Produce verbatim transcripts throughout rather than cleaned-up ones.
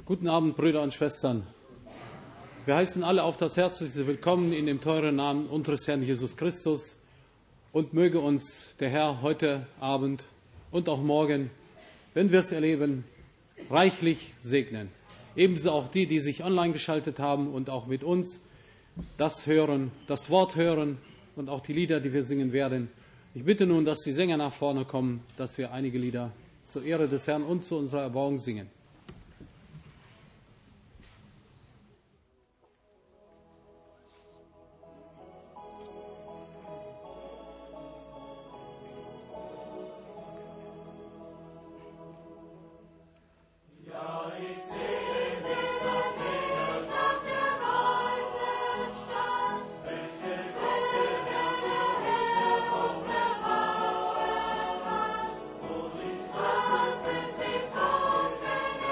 Guten Abend, Brüder und Schwestern. Wir heißen alle auf das herzlichste Willkommen in dem teuren Namen unseres Herrn Jesus Christus und möge uns der Herr heute Abend und auch morgen, wenn wir es erleben, reichlich segnen. Ebenso auch die, die sich online geschaltet haben und auch mit uns das hören, das Wort hören und auch die Lieder, die wir singen werden. Ich bitte nun, dass die Sänger nach vorne kommen, dass wir einige Lieder zur Ehre des Herrn und zu unserer Erbauung singen. Thank you.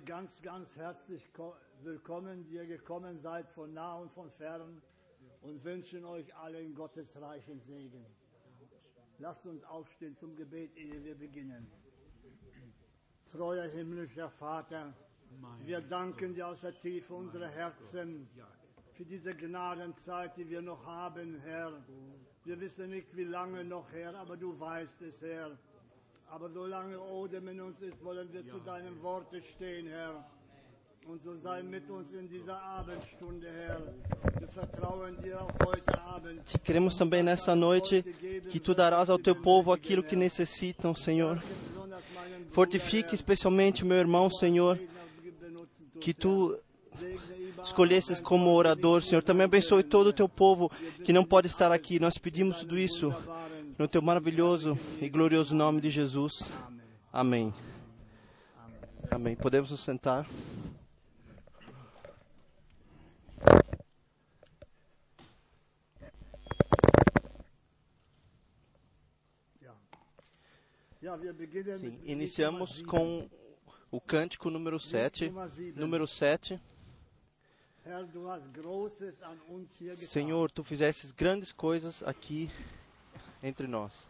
ganz, ganz herzlich willkommen, die ihr gekommen seid von nah und von fern, und wünschen euch allen Gottes reichen Segen. Lasst uns aufstehen zum Gebet, ehe wir beginnen. Treuer himmlischer Vater, wir danken dir aus der Tiefe unserer Herzen für diese Gnadenzeit, die wir noch haben, Herr. Wir wissen nicht, wie lange noch, Herr, aber du weißt es, Herr. Aber solange Odem in uns ist, wollen wir zu deinem Worte stehen, Herr. Und so sei mit uns in dieser Abendstunde, Herr. Wir vertrauen dir auch heute Abend. Te queremos também nessa noite que tu darás ao teu povo aquilo que necessitam, Senhor. Fortifique especialmente meu irmão, Senhor, que tu escolhesses como orador, Senhor. Também abençoe todo o teu povo que não pode estar aqui. Nós pedimos tudo isso no teu maravilhoso e glorioso nome de Jesus. Amém. Amém. Podemos nos sentar. Sim, iniciamos com o cântico número sete. Número sete. Senhor, tu fizestes grandes coisas aqui entre nós.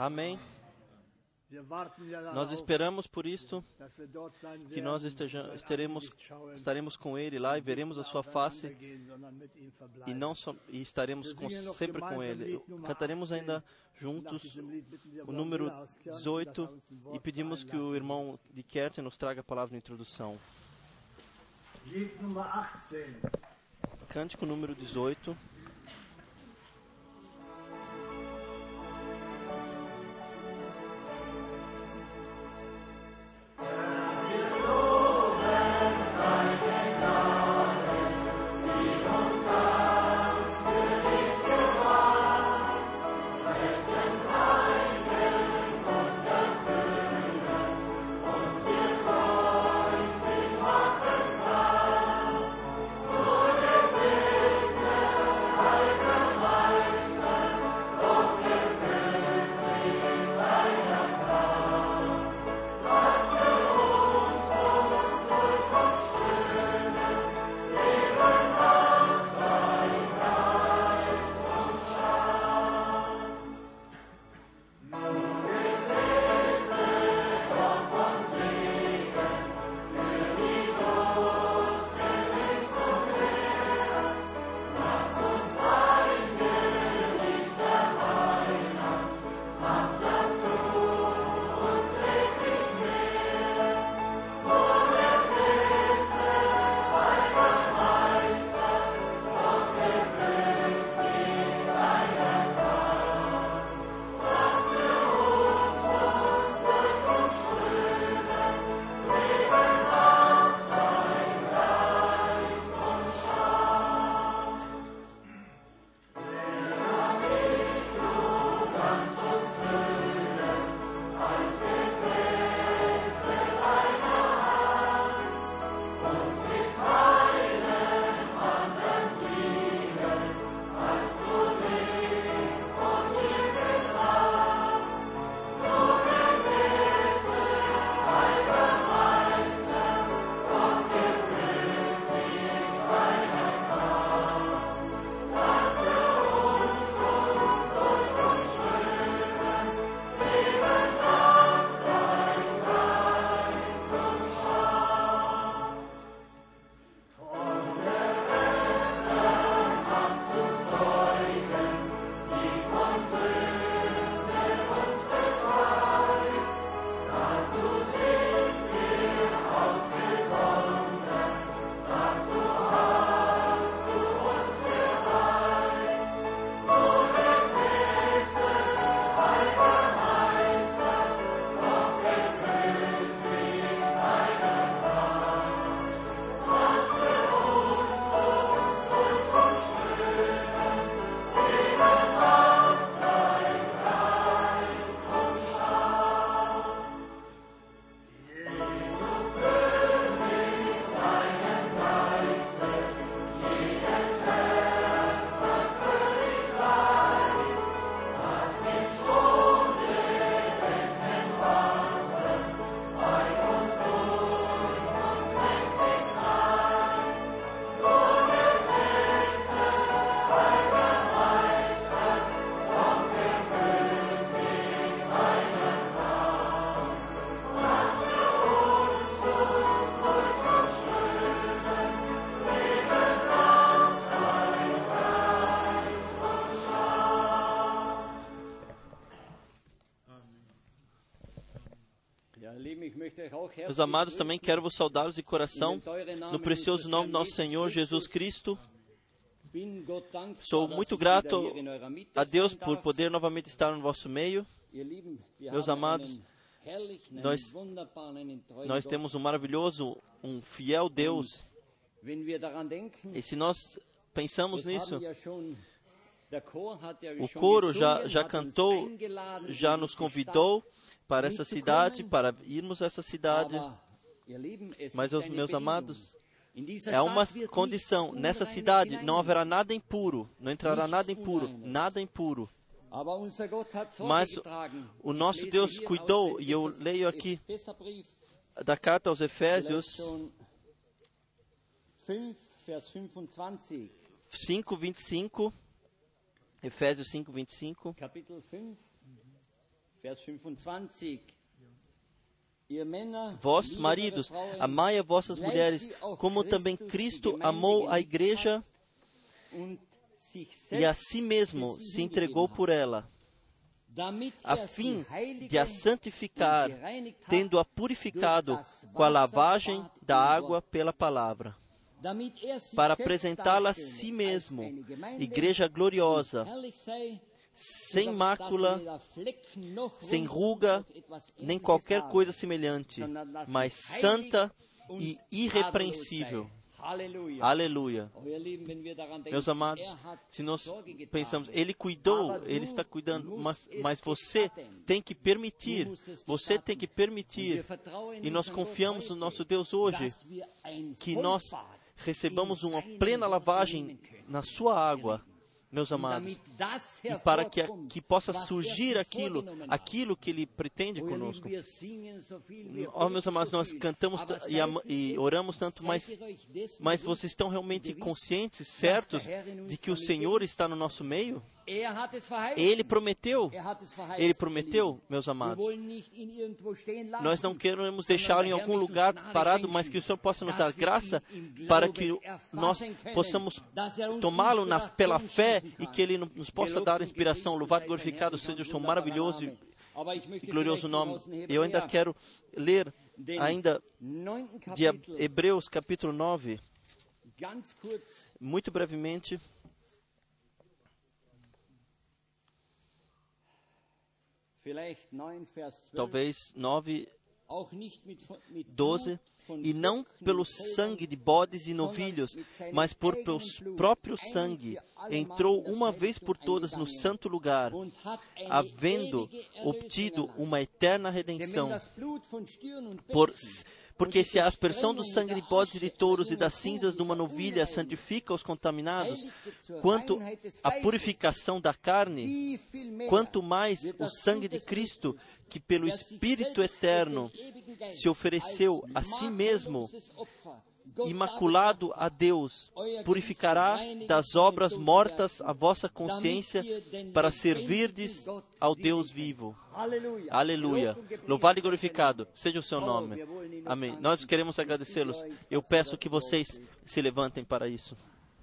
Amém. Nós esperamos por isto, que nós esteja, estaremos, estaremos com Ele lá e veremos a sua face e, não só, e estaremos com, sempre com Ele. Cantaremos ainda juntos o número dezoito e pedimos que o irmão de Kerten nos traga a palavra de introdução. Cântico número dezoito. Meus amados, também quero vos saudá-los de coração, no precioso nome do nosso Senhor Jesus Cristo. Sou muito grato a Deus por poder novamente estar no vosso meio. Meus amados, nós, nós temos um maravilhoso, um fiel Deus. E se nós pensamos nisso, o coro já, já cantou, já nos convidou para essa cidade, para irmos a essa cidade. Mas, os meus amados, é uma condição. Nessa cidade não haverá nada impuro, não entrará nada impuro, nada impuro. Mas o nosso Deus cuidou, e eu leio aqui da carta aos Efésios cinco, vinte e cinco, Efésios cinco, vinte e cinco. Vers fünfundzwanzig. Ihr Männer, Vós, liebet maridos, eure Frauen, amai a vossas gleich mulheres, wie auch como também Christus die Cristo Gemeinde amou a geliebt igreja hat und sich e a selbst si mesmo für sie se entregou hingegeben por ela, hat, damit a er sie fim heilige de a santificar, und gereinigt hat tendo-a purificado durch das com a lavagem Wasserbad da im água Wort, pela palavra, damit er sich para selbst apresentá-la a darstelle si als mesmo, eine Gemeinde, igreja gloriosa, die herrlich sei, sem dass mácula, weder Flecken noch sem Runzel ruga, noch etwas nem Ähnliches qualquer habe, coisa semelhante, sondern dass sie mas heilig santa und e tadellos irrepreensível. sei. Halleluja. Aleluia. Oh, ihr Lieben, wenn wir daran denken, Meus amados, er hat se nós Sorge getragen, pensamos, Ele cuidou, aber Ele du está cuidando, musst mas, es mas você gestatten. tem que permitir, Du musst es você gestatten. tem que Und permitir, wir vertrauen e nós unserem Gott confiamos no heute, nosso Deus hoje, dass wir ein que nós Vollbad recebamos in uma seinem plena Wort lavagem nehmen können. na sua água, meus Und amados, damit das e para que, hervorkommt, que possa was er surgir sich aquilo, vorgenommen hat. aquilo que Ele pretende Oh, ihr Lieben, conosco. wir singen so viel, wir Ó, meus beten amados, so nós viel, cantamos aber ta- e, seid ama- ihr e jetzt- oramos tanto, seid mas, ihr euch dessen mas bewusst vocês estão realmente und gewiss, conscientes, dass certos, der Herr in de uns que o damit Senhor ist? está no nosso meio? Er hat es verheißen. Ele prometeu. Er hat es verheißen, Ele ihr prometeu, Lieben. meus Wir amados. wollen nicht ihn irgendwo stehen lassen, Nós não queremos sondern deixá-lo em der Herr algum möchte uns lugar Gnade parado, schenken, mas que o Senhor possa nos dass dar wir graça ihn im para Glauben que erfassen nós können, possamos dass er uns tomá-lo na- pela Inspiration fé schenken e kann. que Ele nos possa dar inspiração. Louvado e glorificado seja o seu maravilhoso e Aber ich möchte glorioso vielleicht nome. noch aus dem Eu ainda Hebräer quero ler den ainda neunten de Kapitel Hebreus capítulo nove, ganz kurz muito brevemente. vielleicht neun Vers zwölf, Talvez nove, auch nicht mit, mit doze, Blut von e não Böcken pelo und Kälbern, sangue de bodes e novilhos, mas por pelo próprio sangue, entrou uma vez por todas no santo lugar, und hat eine havendo ewige Erlösung obtido erlangt. uma eterna Denn wenn redenção. das Blut von Stieren und Por, Böcken porque se a aspersão do sangue de bodes e de touros e das cinzas de uma novilha santifica os contaminados, quanto a purificação da carne, wie viel mehr quanto mais wird o das sangue Blut de des Cristo, Christus, que pelo der sich Espírito selbst eterno durch den ewigen Geist se ofereceu a als si mesmo, makelloses Opfer Gott imaculado a Deus, purificará das obras mortas a vossa consciência para servirdes ao Deus vivo. Aleluia. Aleluia. Louvado e glorificado seja o seu nome. Amém. Nós queremos agradecê-los. Eu peço que vocês se levantem para isso.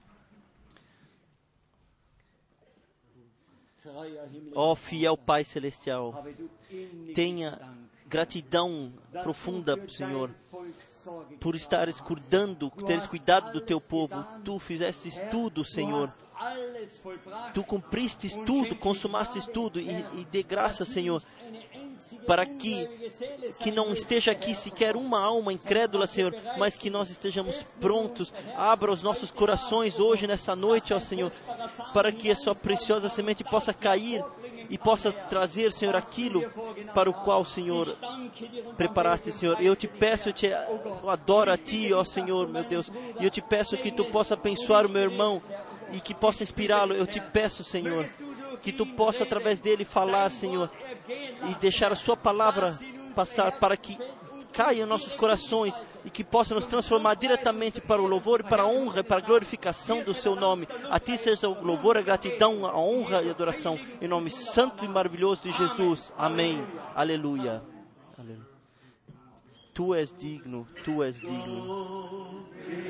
Ó fiel Pai Celestial, tenha gratidão profunda, Senhor, por estares cuidando, teres cuidado do teu povo. Tu fizestes tudo, Senhor. Tu cumpristes tudo, consumastes tudo, e, e dê graça, Senhor, para que, que não esteja aqui sequer uma alma incrédula, Senhor, mas que nós estejamos prontos. Abra os nossos corações hoje, nessa noite, ó Senhor, para que a sua preciosa semente possa cair e possa trazer, Senhor, aquilo para o qual, Senhor, preparaste, Senhor. Eu te peço, eu te eu adoro a Ti, ó Senhor, meu Deus, e eu te peço que Tu possa abençoar o meu irmão e que possa inspirá-lo. Eu te peço, Senhor, que Tu possa através dele falar, Senhor, e deixar a sua palavra passar para que caia em nossos corações e que possa nos transformar diretamente para o louvor, para a honra e para a glorificação do Seu nome. A Ti seja o louvor, a gratidão, a honra e a adoração, em nome santo e maravilhoso de Jesus. Amém. Aleluia. Aleluia. Tu és digno, Tu és digno.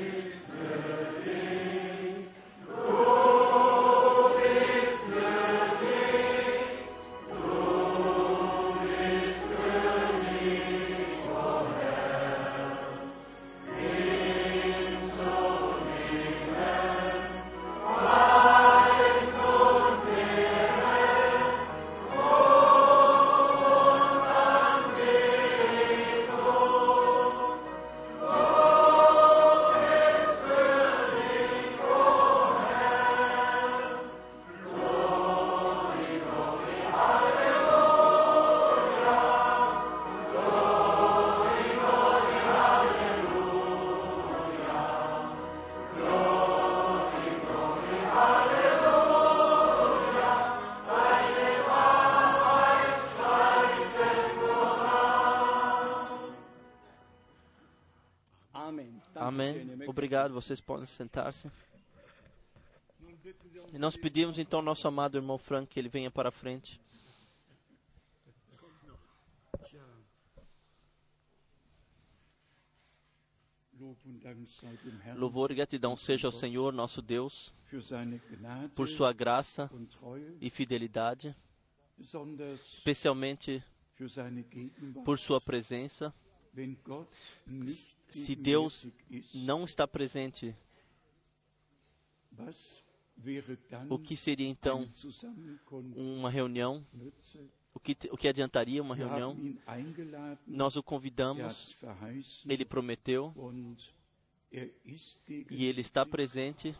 Amém. Obrigado. Vocês podem sentar-se. E nós pedimos então ao nosso amado irmão Frank que ele venha para a frente. Louvor e gratidão seja ao Senhor, nosso Deus, für seine Gnade por sua graça und Treue, e fidelidade, besonders especialmente für seine Gegenwart. por sua presença. Wenn Gott nicht Se Deus gegenwärtig ist, não está presente, was wäre dann o que seria então eine Zusammenkunft uma reunião? nütze? O que, o que adiantaria uma Wir reunião? haben ihn eingeladen, Nós o er convidamos, hat's verheißen ele prometeu und er ist e ele está presente.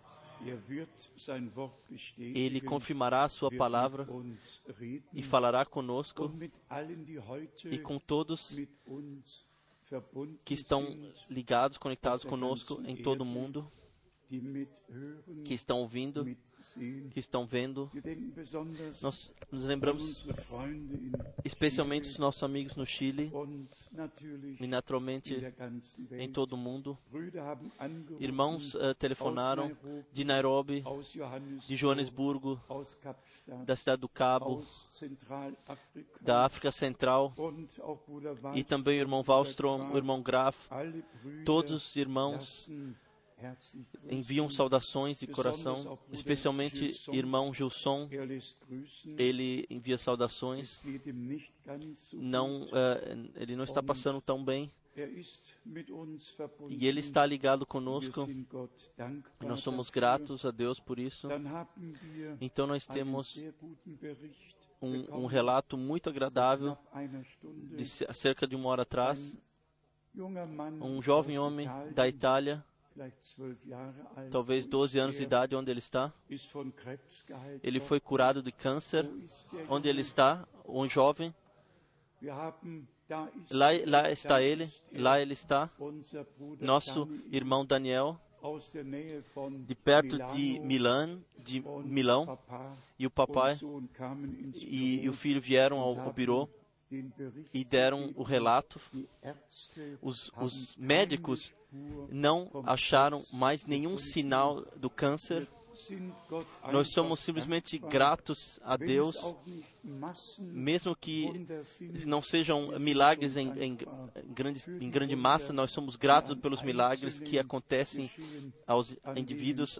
er wird sein Wort bestätigen, Ele confirmará a sua wird palavra mit uns reden e falará conosco und mit allen, die heute e com todos mit uns verbunden que estão sind, ligados, conectados conosco em todo o mundo, die mithören, que estão ouvindo, mitsehen. que estão vendo. Wir denken besonders Nós nos an lembramos unsere Freunde in especialmente dos Chile nossos amigos no Chile und natürlich e in naturalmente der ganzen Welt. em todo o mundo. Brüder haben angerufen Irmãos uh, telefonaram aus Nairobi, de Nairobi, aus Johannesburg, de Joanesburgo, aus Kapstadt, da cidade do Cabo, aus Zentralafrika da África Central, und auch Bruder e também o irmão Wallström, o irmão Graf. Alle Brüder Todos os irmãos lassen herzlich grüßen. enviam saudações de coração, especialmente irmão Gilson, Er lässt grüßen. ele envia saudações. Es geht ihm nicht ganz so Não, gut. uh, ele não está passando tão bem Er ist mit uns verbunden. e ele está ligado Wir conosco. sind Gott dankbar Nós somos dafür. gratos a Deus por isso. Dann haben wir Então nós einen temos sehr guten Bericht um, um bekommen, relato muito agradável knapp einer Stunde. de ce- cerca de uma hora atrás. Junger Mann Um jovem aus homem Italien, da Itália, vielleicht zwölf Jahre alt, talvez wo doze ist anos de er? idade, onde ele está. Ist von Krebs geheilt Ele worden. foi curado de câncer. Wo ist der Onde ele Junge? está, um jovem, Wir haben, da ist lá, er, lá da está ele, ist er, lá ele está, unser Bruder nosso Daniel, irmão Daniel, aus der Nähe von de perto Milano, de Milão, de und Milão, Papa e o papai und Sohn kamen ins e, e Büro o filho vieram ao, und ao haben birô den Bericht e deram gegeben. o relato. Die Ärzte Os, haben os keine médicos Spur não vom acharam Krebs mais nenhum gefunden. sinal do câncer. Sind Gott Nós einfach somos simplesmente dankbar, gratos a wenn Deus, es auch nicht Massen mesmo que Wunder sind. não sejam milagres em, em, em, grande, em grande massa, nós somos gratos pelos milagres que acontecem aos indivíduos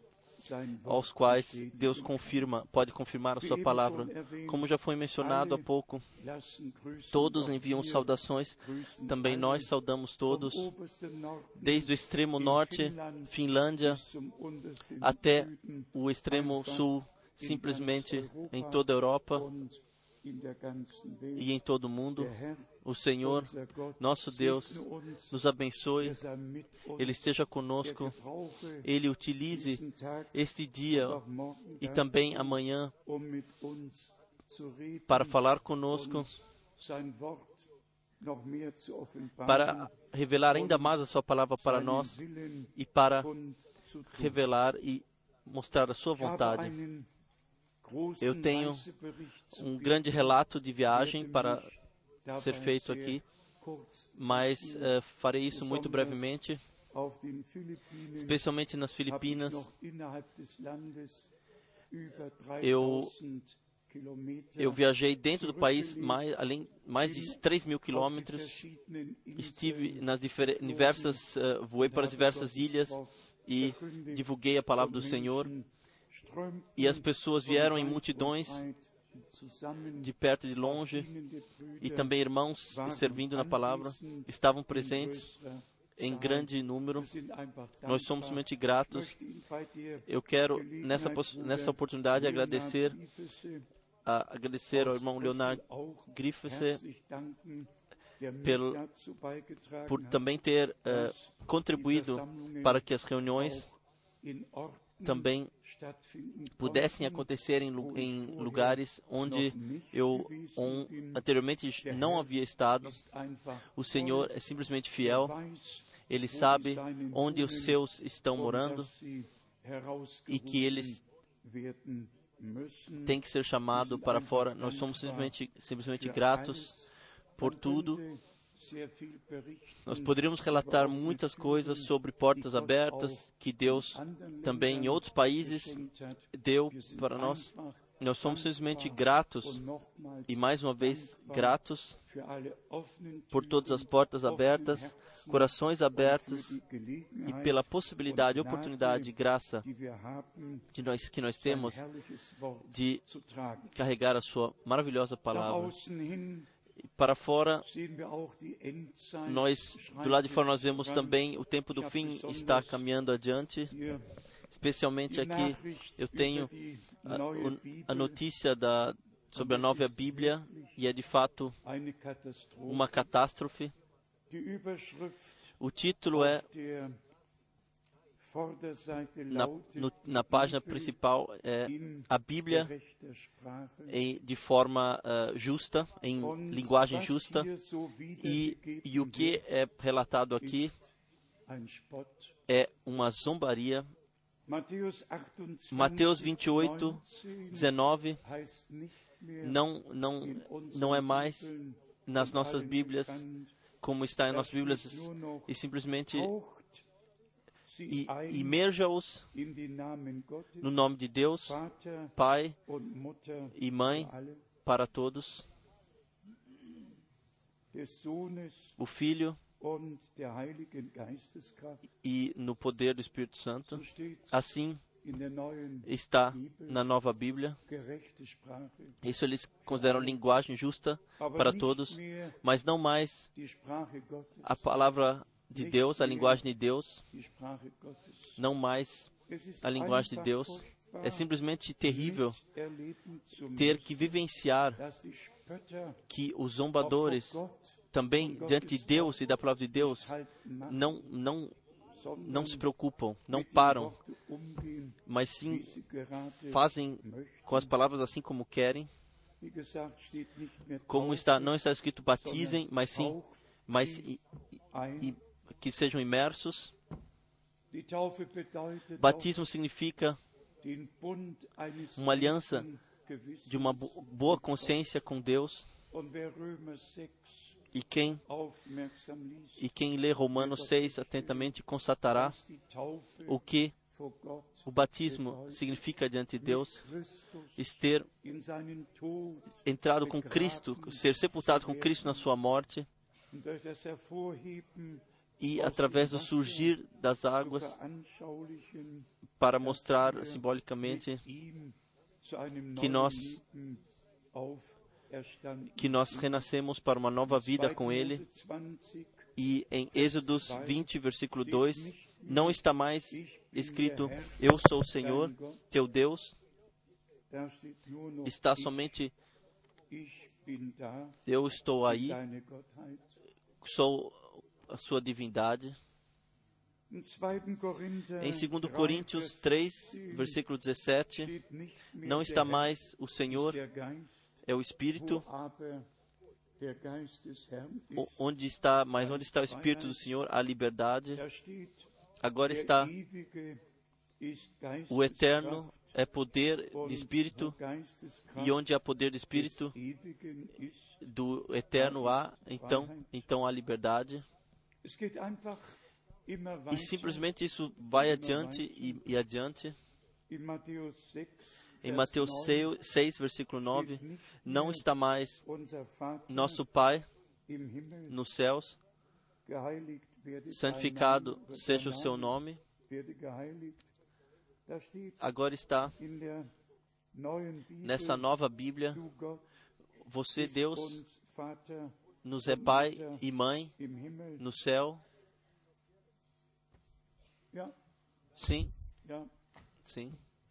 aos quais Deus confirma, pode confirmar a sua palavra. Como já foi mencionado há pouco, todos enviam saudações, também nós saudamos todos, desde o extremo norte, Finlândia, até o extremo sul, simplesmente em toda a Europa e em todo o mundo. O Senhor, nosso Deus, nos abençoe, Ele esteja conosco, Ele utilize este dia e também amanhã para falar conosco, para revelar ainda mais a Sua palavra para nós e para revelar e mostrar a Sua vontade. Eu tenho um grande relato de viagem para ser feito aqui, mas uh, farei isso muito brevemente, especialmente nas Filipinas. Eu, eu viajei dentro do país mais, além, mais de três mil quilômetros, estive nas difer- diversas, uh, voei para as diversas ilhas e divulguei a palavra do Senhor, e as pessoas vieram em multidões, de perto e de longe, e também irmãos servindo na palavra, estavam presentes em grande número. Nós somos simplesmente gratos. Eu quero, nessa, nessa oportunidade, agradecer, a, agradecer ao irmão Leonard Griffiths pelo, por também ter uh, contribuído para que as reuniões também pudessem acontecer em, em lugares onde eu on, anteriormente não havia estado. O Senhor é simplesmente fiel. Ele sabe onde os seus estão morando e que eles têm que ser chamados para fora. Nós somos simplesmente, simplesmente gratos por tudo. Nós poderíamos relatar muitas coisas sobre portas abertas que Deus também em outros países deu para nós, Nós somos simplesmente gratos e mais uma vez gratos por todas as portas abertas, corações abertos e pela possibilidade, oportunidade e graça que nós, que nós temos de carregar a sua maravilhosa palavra. Para fora, nós, do lado de fora, nós vemos também o tempo do fim está caminhando adiante. Especialmente aqui, eu tenho a, a notícia da, sobre a nova Bíblia, e é de fato uma catástrofe. O título é, na, no, na página principal, é a Bíblia em, de forma uh, justa, em linguagem justa, e, e o que é relatado aqui é uma zombaria. Mateus vinte e oito, dezenove não, não, não é mais nas nossas Bíblias como está em nossas Bíblias, e simplesmente e, imerja-os no nome de Deus, Pai e Mãe para todos, o Filho e no poder do Espírito Santo. Assim está na nova Bíblia. Isso eles consideram linguagem justa para todos, mas não mais a palavra de Deus, a linguagem de Deus, não mais a linguagem de Deus. É simplesmente terrível ter que vivenciar que os zombadores também diante de Deus e da palavra de Deus não, não, não se preocupam, não param, mas sim fazem com as palavras assim como querem. Como está, não está escrito batizem, mas sim, mas e, e, que sejam imersos. Batismo significa uma aliança de uma boa consciência com Deus. E quem, e quem lê Romanos seis atentamente constatará o que o batismo significa diante de Deus: ter entrado com Cristo, ser sepultado com Cristo na sua morte, e através do surgir das águas, para mostrar simbolicamente que nós que nós renascemos para uma nova vida com Ele. E em Êxodos vinte, versículo dois, não está mais escrito eu sou o Senhor, teu Deus. Está somente eu estou aí, sou a sua divindade. Em segundo Coríntios três, versículo dezessete, não está mais o Senhor, é o Espírito. Onde está, mas onde está o Espírito do Senhor, a liberdade. Agora está o eterno, é poder de Espírito, e onde há poder de Espírito, do eterno há, então, então há liberdade. E simplesmente isso vai adiante e, e adiante. Em Mateus seis, versículo nove, não está mais nosso Pai nos céus, santificado seja o seu nome. Agora está nessa nova Bíblia, você, Deus, nos é Pai e Mãe no céu. Sim, sim.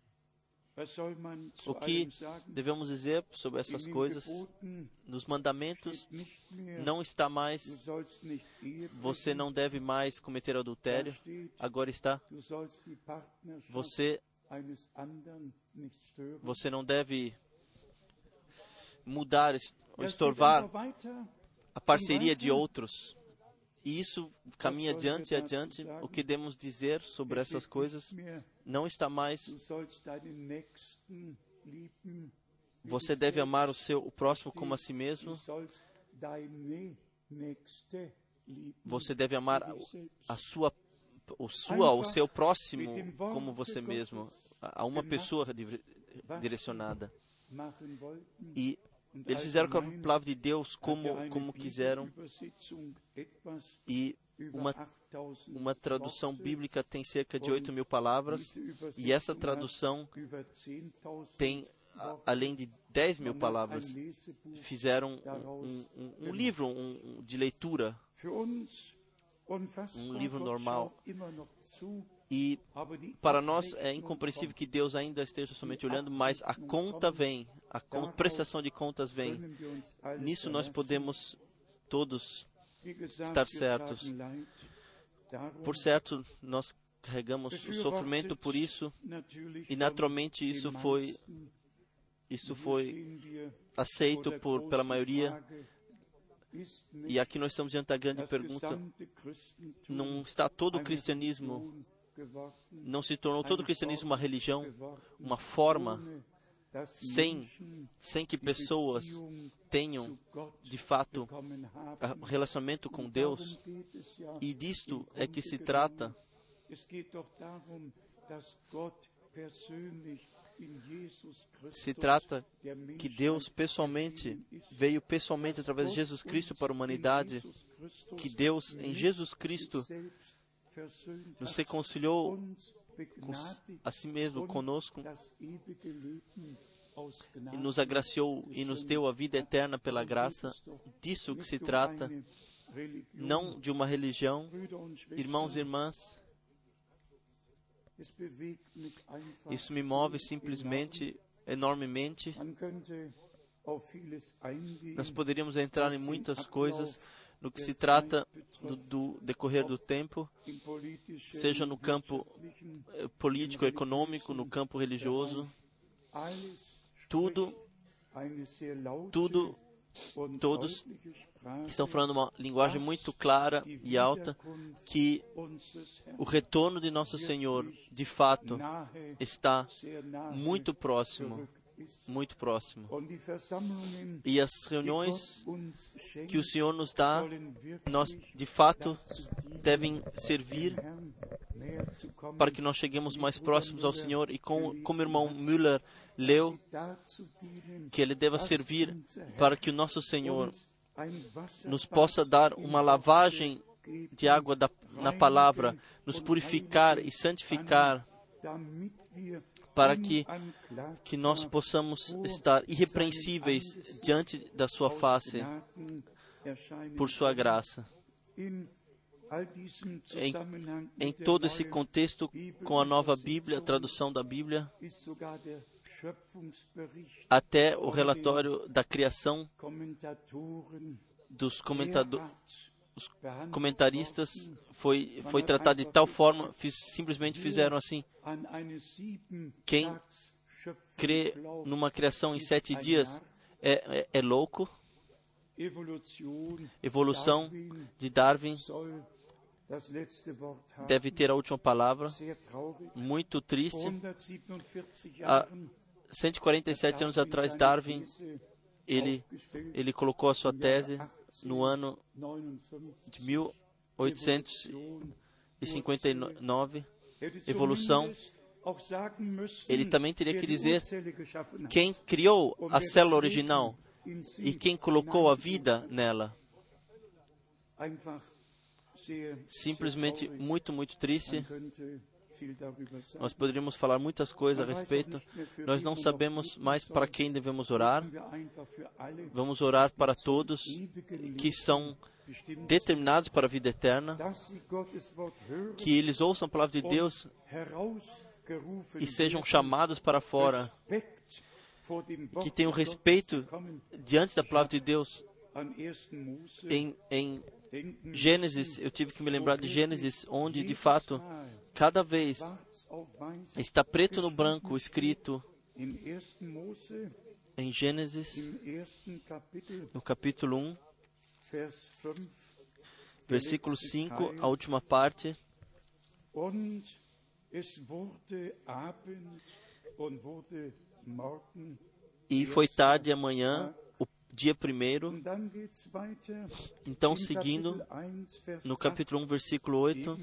O que devemos dizer sobre essas coisas? Nos mandamentos não está mais, você não deve mais cometer adultério. Agora está, você, você não deve mudar ou estorvar a parceria de outros. E isso caminha adiante e adiante. O que devemos dizer sobre essas coisas? Não está mais. Você deve amar o seu o próximo como a si mesmo. Você deve amar a sua o sua o seu próximo como você mesmo, a uma pessoa direcionada. machen wollten. E Und eles fizeram com a allgemein palavra de Deus hat como, er eine como quiseram. Bibelübersetzung etwas E über uma, achttausend uma tradução Worte. bíblica tem cerca de oito mil palavras. Diese Übersetzung E essa hat tradução über zehntausend tem, a- Worte. além de dez mil Man hat palavras, ein Lesebuch fizeram daraus um, um, um gemacht. livro um, um de leitura. Für uns unfassbar, um livro Gott normal. schaut immer noch zu, E aber die para nós é Abrechnung incompreensível kommt. que Deus ainda esteja somente olhando, mas a conta vem, a con- prestação de contas vem. Können wir uns alle Nisso nós verlassen. podemos todos, Wie gesagt, estar wir certos. tragen Leid. Darum por certo, nós carregamos o sofrimento por isso, natürlich e naturalmente von isso den foi, meisten. isso Hier foi stehen wir aceito vor der por, pela großen maioria. Frage, ist E nicht aqui nós estamos diante da grande das pergunta: gesamte Christentum não está todo o eine cristianismo, Religion geworden, não se tornou todo o eine cristianismo uma Form religião, geworden, uma forma, ohne dass sem, Menschen sem que die pessoas Beziehung tenham zu Gott de fato bekommen a- haben. relacionamento com Und Deus? darum geht es ja E disto im é que Grunde se genommen. trata. Es geht doch darum, dass Gott persönlich in Jesus Christus Se trata der que Menschheit Deus pessoalmente erschienen ist. veio pessoalmente Dass através de Gott Jesus Cristo uns para a in humanidade, Jesus Christus que Deus em mit Jesus sich Cristo selbst versöhnt nos hat, reconciliou uns com, begnadigt a si mesmo und conosco das ewige Leben aus e Gnade nos agraciou e nos deu a vida eterna pela graça. Disso que se trata, não de uma religião. Irmãos e irmãs, isso me move simplesmente, enormemente. Nós poderíamos entrar em muitas coisas no que se trata do, do decorrer do tempo, seja no campo eh, político, econômico, no campo religioso. Tudo, tudo, todos estão falando uma linguagem muito clara e alta, que o retorno de nosso Senhor, de fato, está muito próximo, muito próximo. E as reuniões que o Senhor nos dá, nós, de fato, devem servir para que nós cheguemos mais próximos ao Senhor. E com, como o irmão Müller leu, que ele deva servir para que o nosso Senhor nos possa dar uma lavagem de água da, na palavra, nos purificar e santificar, para que, que nós possamos estar irrepreensíveis diante da sua face, por sua graça. Em, em todo esse contexto, com a nova Bíblia, a tradução da Bíblia, até o relatório da criação dos comentadores, os comentaristas foi, foi tratado de tal forma, fiz, simplesmente fizeram assim. Quem crê numa criação em sete dias é, é, é louco. Evolução de Darwin deve ter a última palavra. Muito triste. Há cento e quarenta e sete anos atrás, Darwin ele, ele colocou a sua tese no ano de mil oitocentos e cinquenta e nove. Evolução. Ele também teria que dizer quem criou a célula original e quem colocou a vida nela. Simplesmente muito, muito triste. Nós poderíamos falar muitas coisas a respeito. Nós não sabemos mais para quem devemos orar. Vamos orar para todos que são determinados para a vida eterna, que eles ouçam a palavra de Deus e sejam chamados para fora, que tenham respeito diante da palavra de Deus. Em, em Gênesis, eu tive que me lembrar de Gênesis, onde de fato cada vez está preto no branco escrito em Gênesis, no capítulo um, versículo cinco, a última parte. E foi tarde amanhã, o dia primeiro. Então, seguindo, no capítulo um, versículo oito,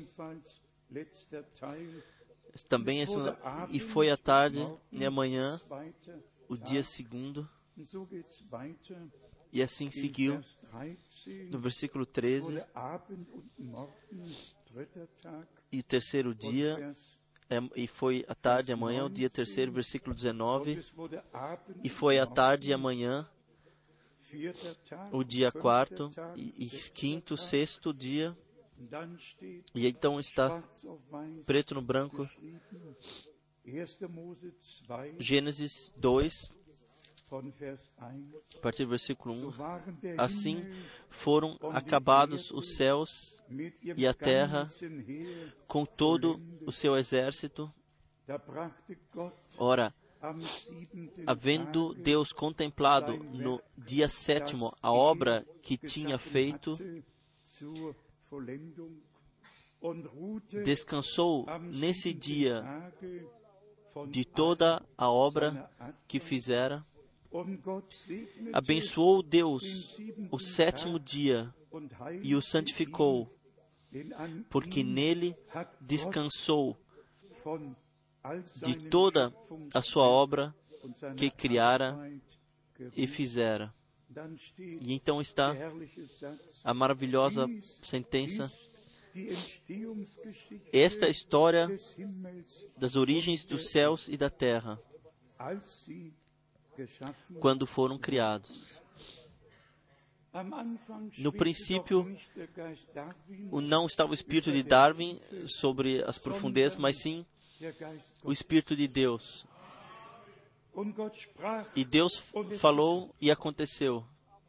também esse, e foi a tarde e amanhã, o dia segundo, Und so geht's weiter. e assim In seguiu. Vers dreizehn, No versículo es treze, wurde Abend und Morgen, dritter Tag. e o terceiro Und dia, Vers, é, e foi a tarde e amanhã, o dia terceiro, versículo und dezenove, es wurde Abend e und foi a Morgen, tarde e amanhã, vierter Tag, o dia fünfter quarto, Tag, e, e sechster quinto, Tag. sexto dia, Und dann steht e então está schwarz auf weiß preto no branco, geschrieben, erster Mose zwei, Gênesis dois, von Vers eins. a partir do versículo So um. waren der Assim Himmel foram acabados os céus mit ihrem e a terra ganzen Heer com todo vollendet. o seu exército. Da brachte Gott Ora, am siebenten havendo Tage Deus contemplado no dia sétimo a obra que tinha feito, hatte zur Vollendung und ruhte descansou am nesse siebenten dia Tage von de toda a seiner obra Arbeit. que fizera. Und Gott segnete Abençoou den Deus siebenten o sétimo Tag dia und heiligte e o santificou, ihn, denn an porque ihm nele hat Gott descansou von all de seinen toda a sua obra und seiner que criara Arbeit geruht. e fizera. Dann steht E então está der herrliche Satz, a maravilhosa dies sentença. ist die Entstehungsgeschichte Esta é a história des Himmels, das origens dos céus e da terra, als sie geschaffen quando foram criados. Am Anfang No schwebte princípio, doch nicht der Geist Darwins, o não estava o espírito de Darwin sobre as profundezas, mas sim der Geist o espírito de Deus. Und Gott sprach, E Deus falou e aconteceu.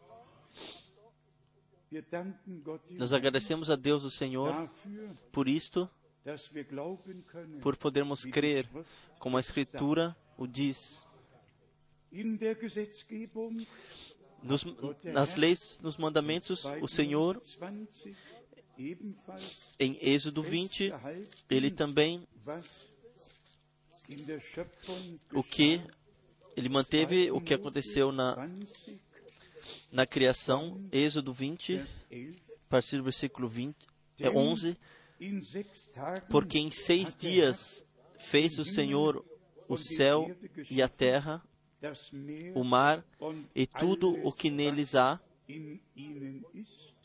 wir danken Gott Nós agradecemos a Deus, o Senhor, dafür, por isto, dass wir glauben können, por podermos wie die crer, Schrift como a Escritura o diz. in der Gesetzgebung, Nos, nas leis, nos mandamentos, o Senhor, zwanzig, ebenfalls em Êxodo vinte, festgehalten, ele também, was in der Schöpfung o que, geschah. ele manteve o que aconteceu na, zwanzig, na criação, Êxodo vinte, Vers elf, a partir do versículo vinte, é onze, in sechs Tagen porque em seis dias fez o Senhor o céu e a terra, das Meer o mar und e tudo o que neles há. in ihnen ist.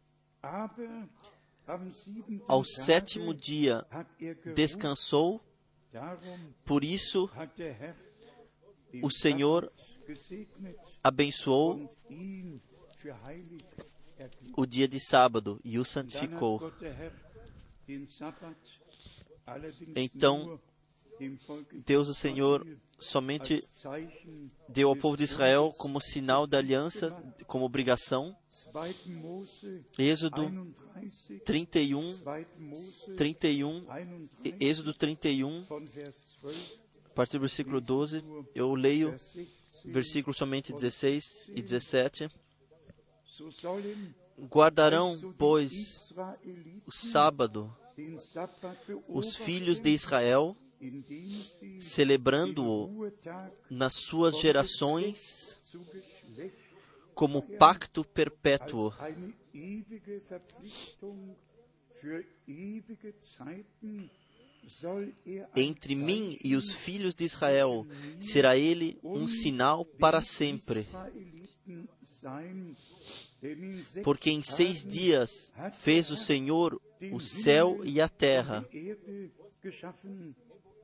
Aber am siebenten Ao Tage sétimo dia hat er geruht. descansou, Darum por isso hat der Herr den o Senhor Sabbat gesegnet abençoou und ihn für heilig erklärt. o dia de sábado e o Dann hat santificou. Gott der Herr den Sabbat allerdings Então, nur dem Volk Deus, o Senhor, somente als Zeichen deu ao des povo de Israel Bundes como sinal da aliança, como obrigação. zweiten Mose Êxodo einunddreißig, trinta e um, zweiten Mose trinta e um, einunddreißig, Êxodo trinta e um, von Vers zwölf, a partir do versículo doze, eu leio Vers sechzehn, versículos somente dezesseis e dezessete. so sollen Guardarão, also die pois, Israeliten o sábado, den Sabbat os beobachten, filhos de Israel, indem sie celebrando-o den Ruhetag nas suas gerações zu Geschlecht como pacto perpétuo, als eine ewige Verpflichtung für ewige Zeiten soll er ein entre mim Zeichen e os filhos de Israel. Será ele um sinal para sempre. Israeliten sein, denn in sechs Porque em seis Tagen dias hat fez o der Herr Senhor den o céu Himmel e a terra, und die Erde geschaffen.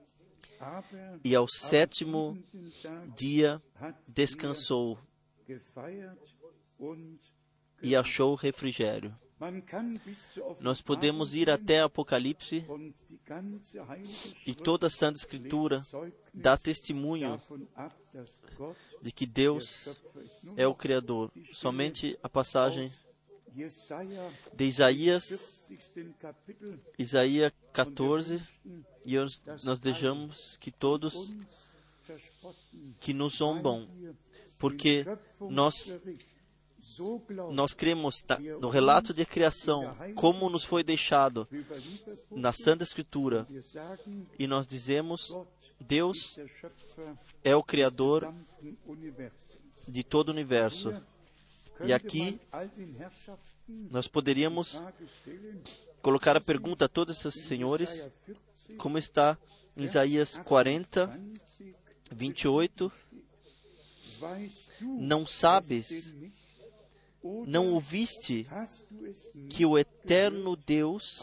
Aber e ao am sétimo siebenten Tag dia hat descansou er gefeiert und e achou refrigério. man kann bis zur Nós podemos ir Offenbarung até Apocalipse und die ganze Heilige e Schrift toda a Santa Escritura legt Zeugnis dá testemunho davon ab, dass Gott de que der Deus Schöpfer ist. Nur é o noch Criador. Somente a passagem aus Jesaja, de Isaías, vierzigsten Kapitel, Isaías und wir quatorze, wünschten, e nós, nós desejamos que todos uns verspotten, que nos zombam, weil wir porque den nós Schöpfungsbericht so glauben, nós cremos na- no relato de criação, como nos foi deixado überliefert wurde. na Santa Escritura, Wir sagen, e nós dizemos: Gott Deus ist der Schöpfer é o des Criador gesamten Universums. de todo o universo. Hier E könnte aqui man all den Herrschaften nós poderíamos die Frage stellen, colocar a pergunta a todos esses senhores, Jesaja vierzig, como está em Isaías quarenta, achtundzwanzig, vinte e oito, Não sabes, não ouviste que o eterno Deus,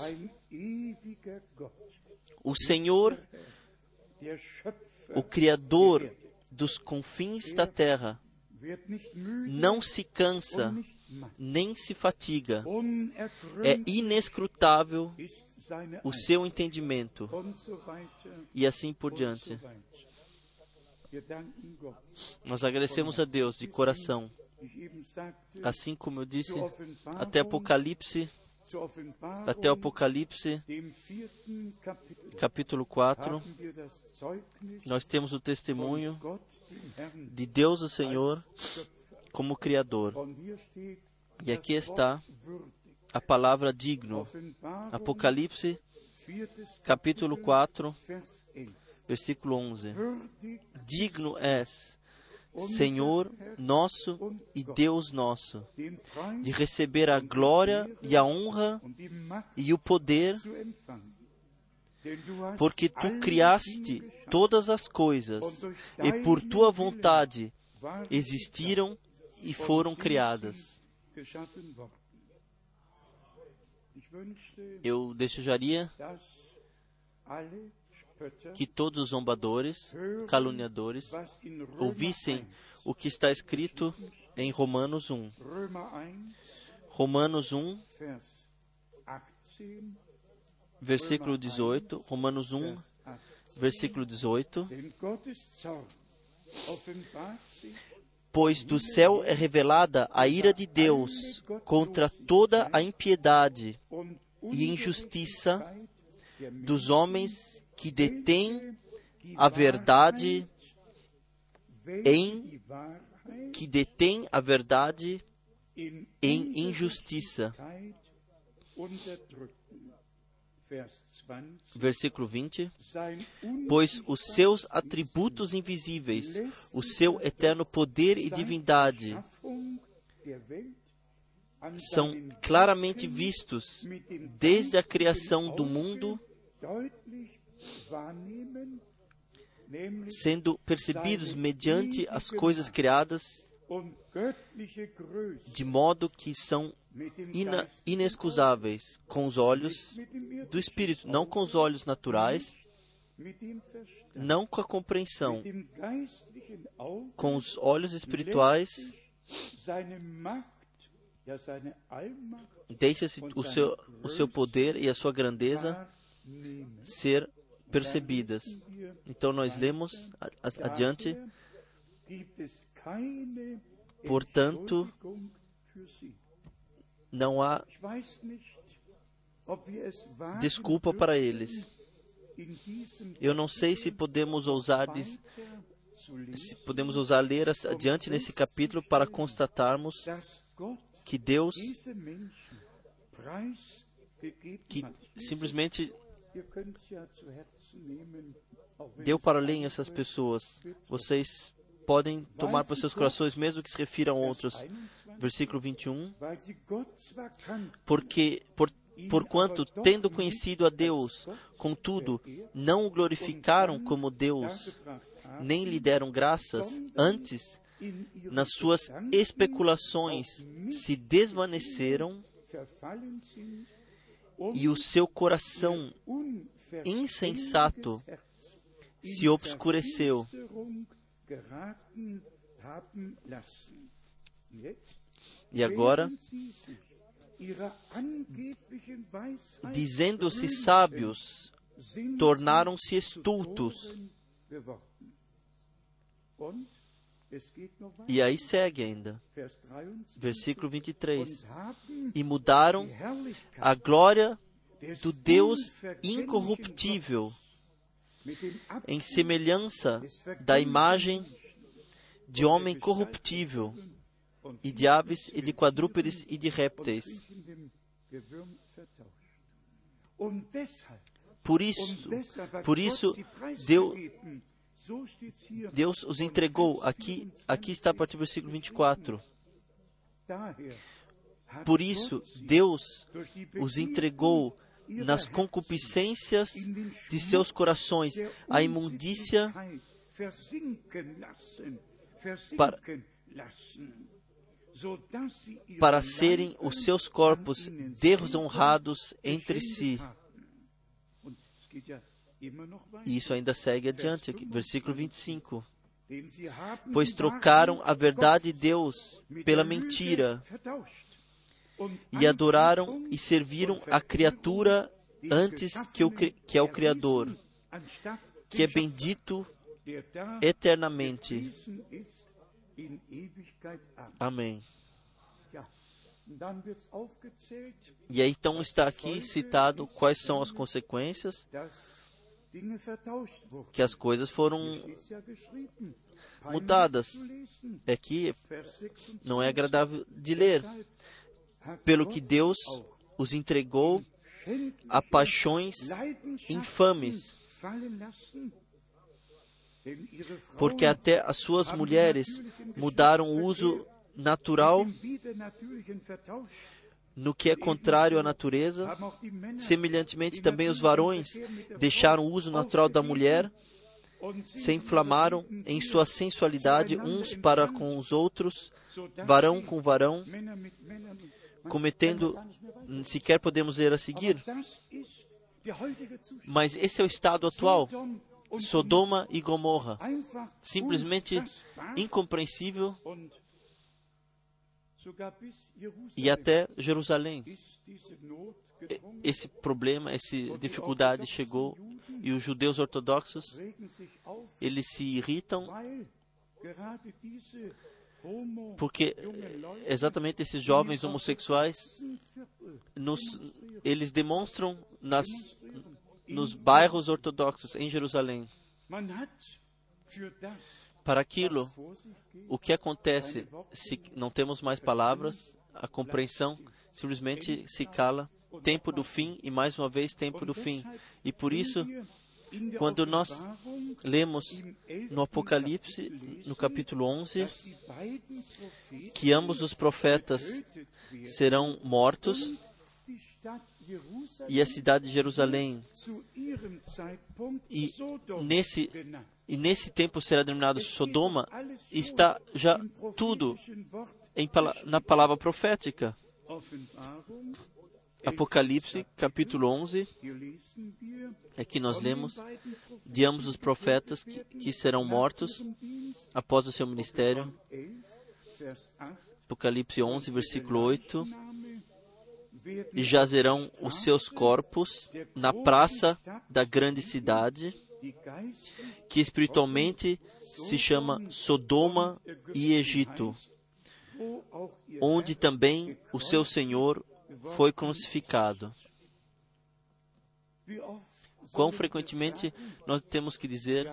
o Senhor, o Criador dos confins da terra, não se cansa, nem se fatiga. É inescrutável o seu entendimento. E assim por diante. Nós agradecemos a Deus de coração. Assim como eu disse, até Apocalipse, até o Apocalipse, capítulo quatro, nós temos o testemunho de Deus o Senhor como Criador. E aqui está a palavra digno. Apocalipse, capítulo quatro, versículo onze. Digno és, Senhor nosso e Deus nosso, de receber a glória e a honra e o poder, porque tu criaste todas as coisas, e por tua vontade existiram e foram criadas. Eu desejaria que todos os zombadores, caluniadores, ouvissem o que está escrito em Romanos um. Romanos um, versículo dezoito. Romanos um, versículo dezoito. Pois do céu é revelada a ira de Deus contra toda a impiedade e injustiça dos homens que detêm a verdade em que detêm a verdade em injustiça. Versículo vinte. Pois os seus atributos invisíveis, o seu eterno poder e divindade, são claramente vistos desde a criação do mundo, sendo percebidos mediante as coisas criadas, de modo que são ina- inexcusáveis com os olhos do Espírito, não com os olhos naturais, não com a compreensão, com os olhos espirituais. Deixa-se o seu, o seu poder e a sua grandeza ser percebidas. Então nós lemos a- a- adiante. Portanto, não há desculpa para eles. Eu não sei se podemos ousar diz- se podemos ousar ler adiante nesse capítulo para constatarmos que Deus que simplesmente deu para além essas pessoas. Vocês podem tomar para os seus corações, mesmo que se refiram a outros. Versículo vinte e um. Porque, por, porquanto, tendo conhecido a Deus, contudo, não o glorificaram como Deus, nem lhe deram graças, antes, nas suas especulações, se desvaneceram, e o seu coração insensato se obscureceu. E agora, dizendo-se sábios, tornaram-se estultos. E aí segue ainda, versículo vinte e três. E mudaram a glória do Deus incorruptível em semelhança da imagem de homem corruptível, e de aves, e de quadrúpedes, e de répteis. Por isso, por isso Deus, Deus os entregou. Aqui, aqui está a partir do versículo vinte e quatro. Por isso, Deus os entregou nas concupiscências de seus corações, a imundícia para, para serem os seus corpos desonrados entre si. E isso ainda segue adiante, aqui, versículo vinte e cinco. Pois trocaram a verdade de Deus pela mentira, e adoraram e serviram a criatura antes que, o, que é o Criador, que é bendito eternamente. Amém. E aí então está aqui citado quais são as consequências que as coisas foram mudadas. Aqui não é agradável de ler. Pelo que Deus os entregou a paixões infames, porque até as suas mulheres mudaram o uso natural no que é contrário à natureza. Semelhantemente, também os varões deixaram o uso natural da mulher, se inflamaram em sua sensualidade uns para com os outros, varão com varão, cometendo, sequer podemos ler a seguir. Mas esse é o estado atual. Sodoma e Gomorra, simplesmente incompreensível, e até Jerusalém. Esse problema, essa dificuldade chegou, e os judeus ortodoxos, eles se irritam, porque exatamente esses jovens homossexuais, nos, eles demonstram nas, nos bairros ortodoxos em Jerusalém. Para aquilo, o que acontece se não temos mais palavras, a compreensão simplesmente se cala. Tempo do fim e mais uma vez tempo do fim. E por isso, quando nós lemos no Apocalipse, no capítulo onze, que ambos os profetas serão mortos e a cidade de Jerusalém, e nesse, e nesse tempo será denominado Sodoma, está já tudo em, na palavra profética. Apocalipse, capítulo onze, aqui nós lemos de ambos os profetas que, que serão mortos após o seu ministério. Apocalipse onze, versículo oito. E jazerão os seus corpos na praça da grande cidade, que espiritualmente se chama Sodoma e Egito, onde também o seu Senhor foi crucificado. Quão frequentemente nós temos que dizer,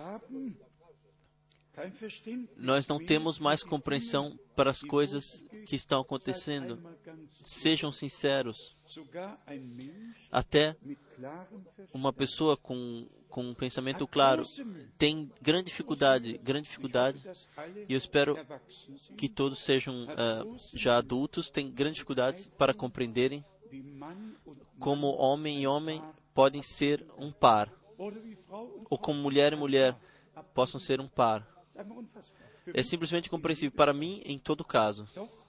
nós não temos mais compreensão para as coisas que estão acontecendo. Sejam sinceros. Até uma pessoa com, com um pensamento claro tem grande dificuldade, grande dificuldade, e eu espero que todos sejam uh, já adultos, têm grande dificuldade para compreenderem como homem e homem podem ser um par, ou como mulher e mulher possam ser um par. É simplesmente compreensível para mim em todo caso.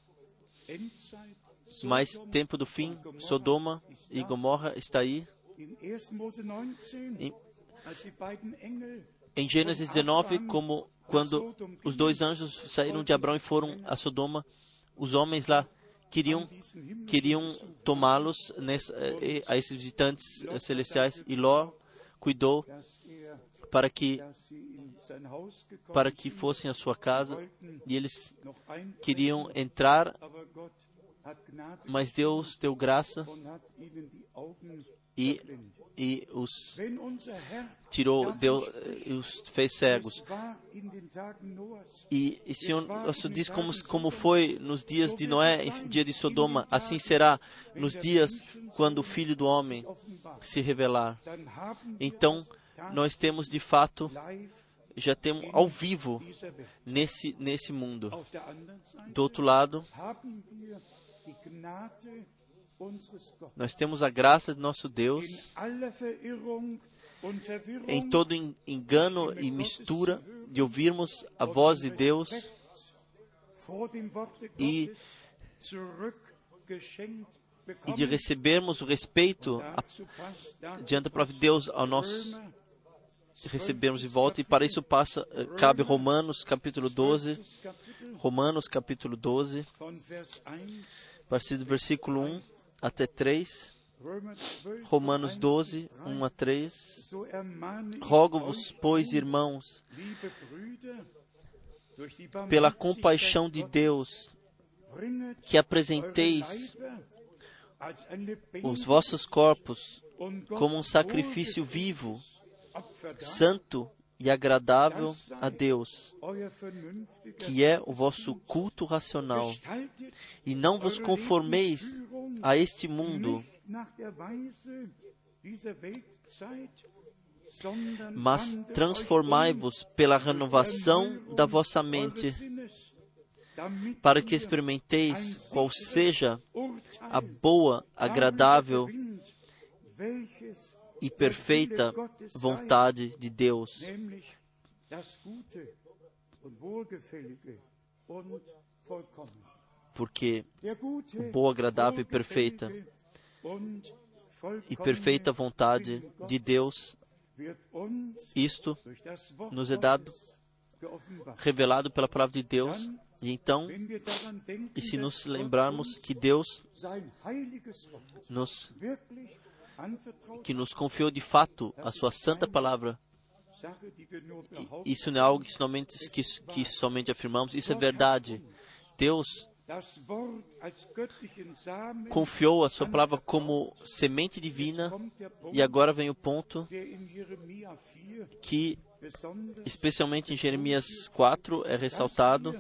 Mas tempo do fim, Sodoma e Gomorra está aí. Em, em Gênesis dezenove, como quando os dois anjos saíram de Abrão e foram a Sodoma, os homens lá queriam queriam tomá-los a esses visitantes celestiais, e Ló cuidou para que para que fossem à sua casa, e eles queriam entrar, mas Deus deu graça e, e os tirou, deu, os fez cegos. E o Senhor diz como, como foi nos dias de Noé, em dia de Sodoma, assim será nos dias quando o Filho do Homem se revelar. Então, nós temos de fato, já temos ao vivo nesse, nesse mundo. Do outro lado, nós temos a graça de nosso Deus em todo engano e mistura de ouvirmos a voz de Deus. e, e de recebermos o respeito a, diante da palavra de Deus ao nós recebermos de volta. E para isso passa, cabe Romanos capítulo doze, Romanos capítulo doze, a partir do versículo um até três. Romanos doze, um a três. Rogo-vos, pois, irmãos, pela compaixão de Deus, que apresenteis os vossos corpos como um sacrifício vivo, santo e agradável a Deus, que é o vosso culto racional. E não vos conformeis a este mundo, mas transformai-vos pela renovação da vossa mente, para que experimenteis qual seja a boa, agradável e perfeita vontade de Deus. Porque a boa, agradável e perfeita e perfeita vontade de Deus, isto nos é dado, revelado pela palavra de Deus. E então, e se nos lembrarmos que Deus nos, que nos confiou de fato a sua santa palavra, isso não é algo que somente, que, que somente afirmamos, isso é verdade. Deus confiou a sua palavra como semente divina, e agora vem o ponto que, especialmente em Jeremias quatro, é ressaltado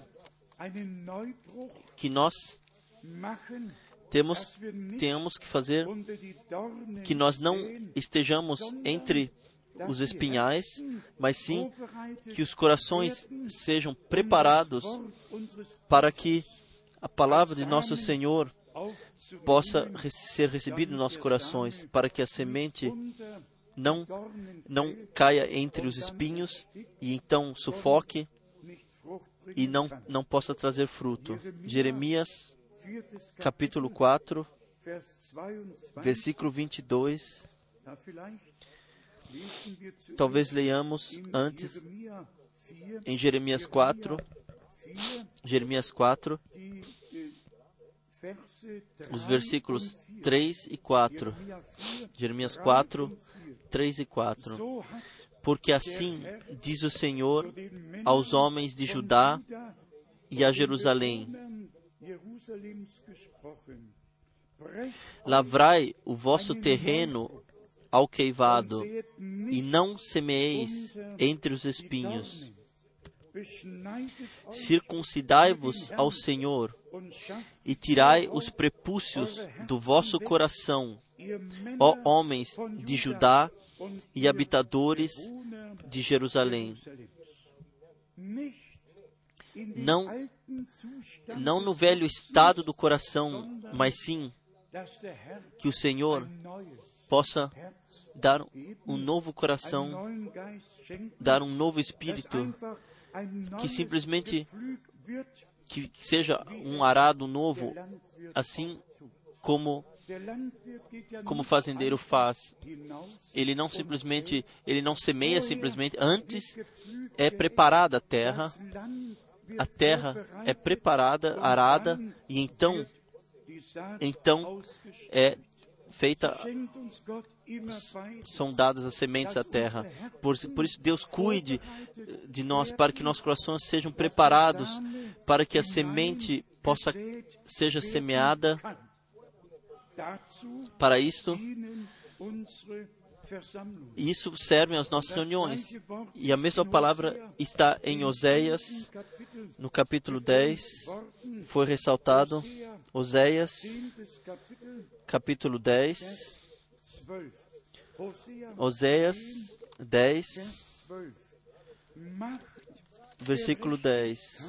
que nós temos, temos que fazer que nós não estejamos entre os espinhais, mas sim que os corações sejam preparados para que a palavra de nosso Senhor possa ser recebida nos nossos corações, para que a semente não, não caia entre os espinhos e então sufoque e não, não possa trazer fruto. Jeremias, capítulo quatro, versículo vinte e dois. Talvez leiamos antes em Jeremias quatro, Jeremias quatro, os versículos três e quatro. Jeremias quatro, três e quatro. Porque assim diz o Senhor aos homens de Judá e a Jerusalém: lavrai o vosso terreno alqueivado, e não semeeis entre os espinhos. Circuncidai-vos ao Senhor, e tirai os prepúcios do vosso coração, ó homens de Judá e habitadores de Jerusalém. Não, não no velho estado do coração, mas sim que o Senhor possa dar um novo coração, dar um novo espírito, que simplesmente que seja um arado novo, assim como como o fazendeiro faz. Ele não simplesmente, ele não semeia simplesmente, antes é preparada a terra, a terra é preparada, arada, e então, então é feita, são dadas as sementes à terra. Por, por isso, Deus cuide de nós, para que nossos corações sejam preparados, para que a semente possa seja semeada. Para isto, isso serve às nossas reuniões. E a mesma palavra está em Oséias, no capítulo dez, foi ressaltado. Oséias, capítulo dez. Oséias dez, versículo dez.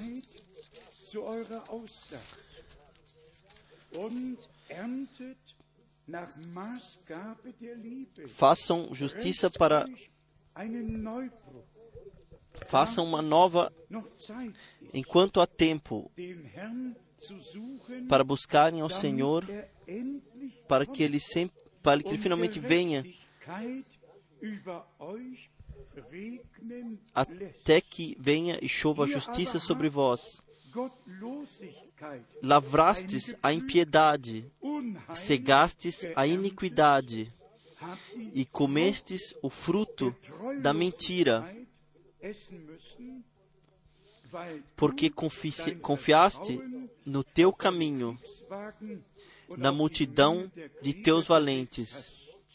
Façam justiça para Façam uma nova, enquanto há tempo, para buscarem ao Senhor, para que Ele, sempre, para que ele finalmente venha, até que venha e chova a justiça sobre vós. Lavrastes a impiedade, cegastes a iniquidade, e comestes o fruto da mentira, porque confi- confiaste no teu caminho, na multidão de teus valentes.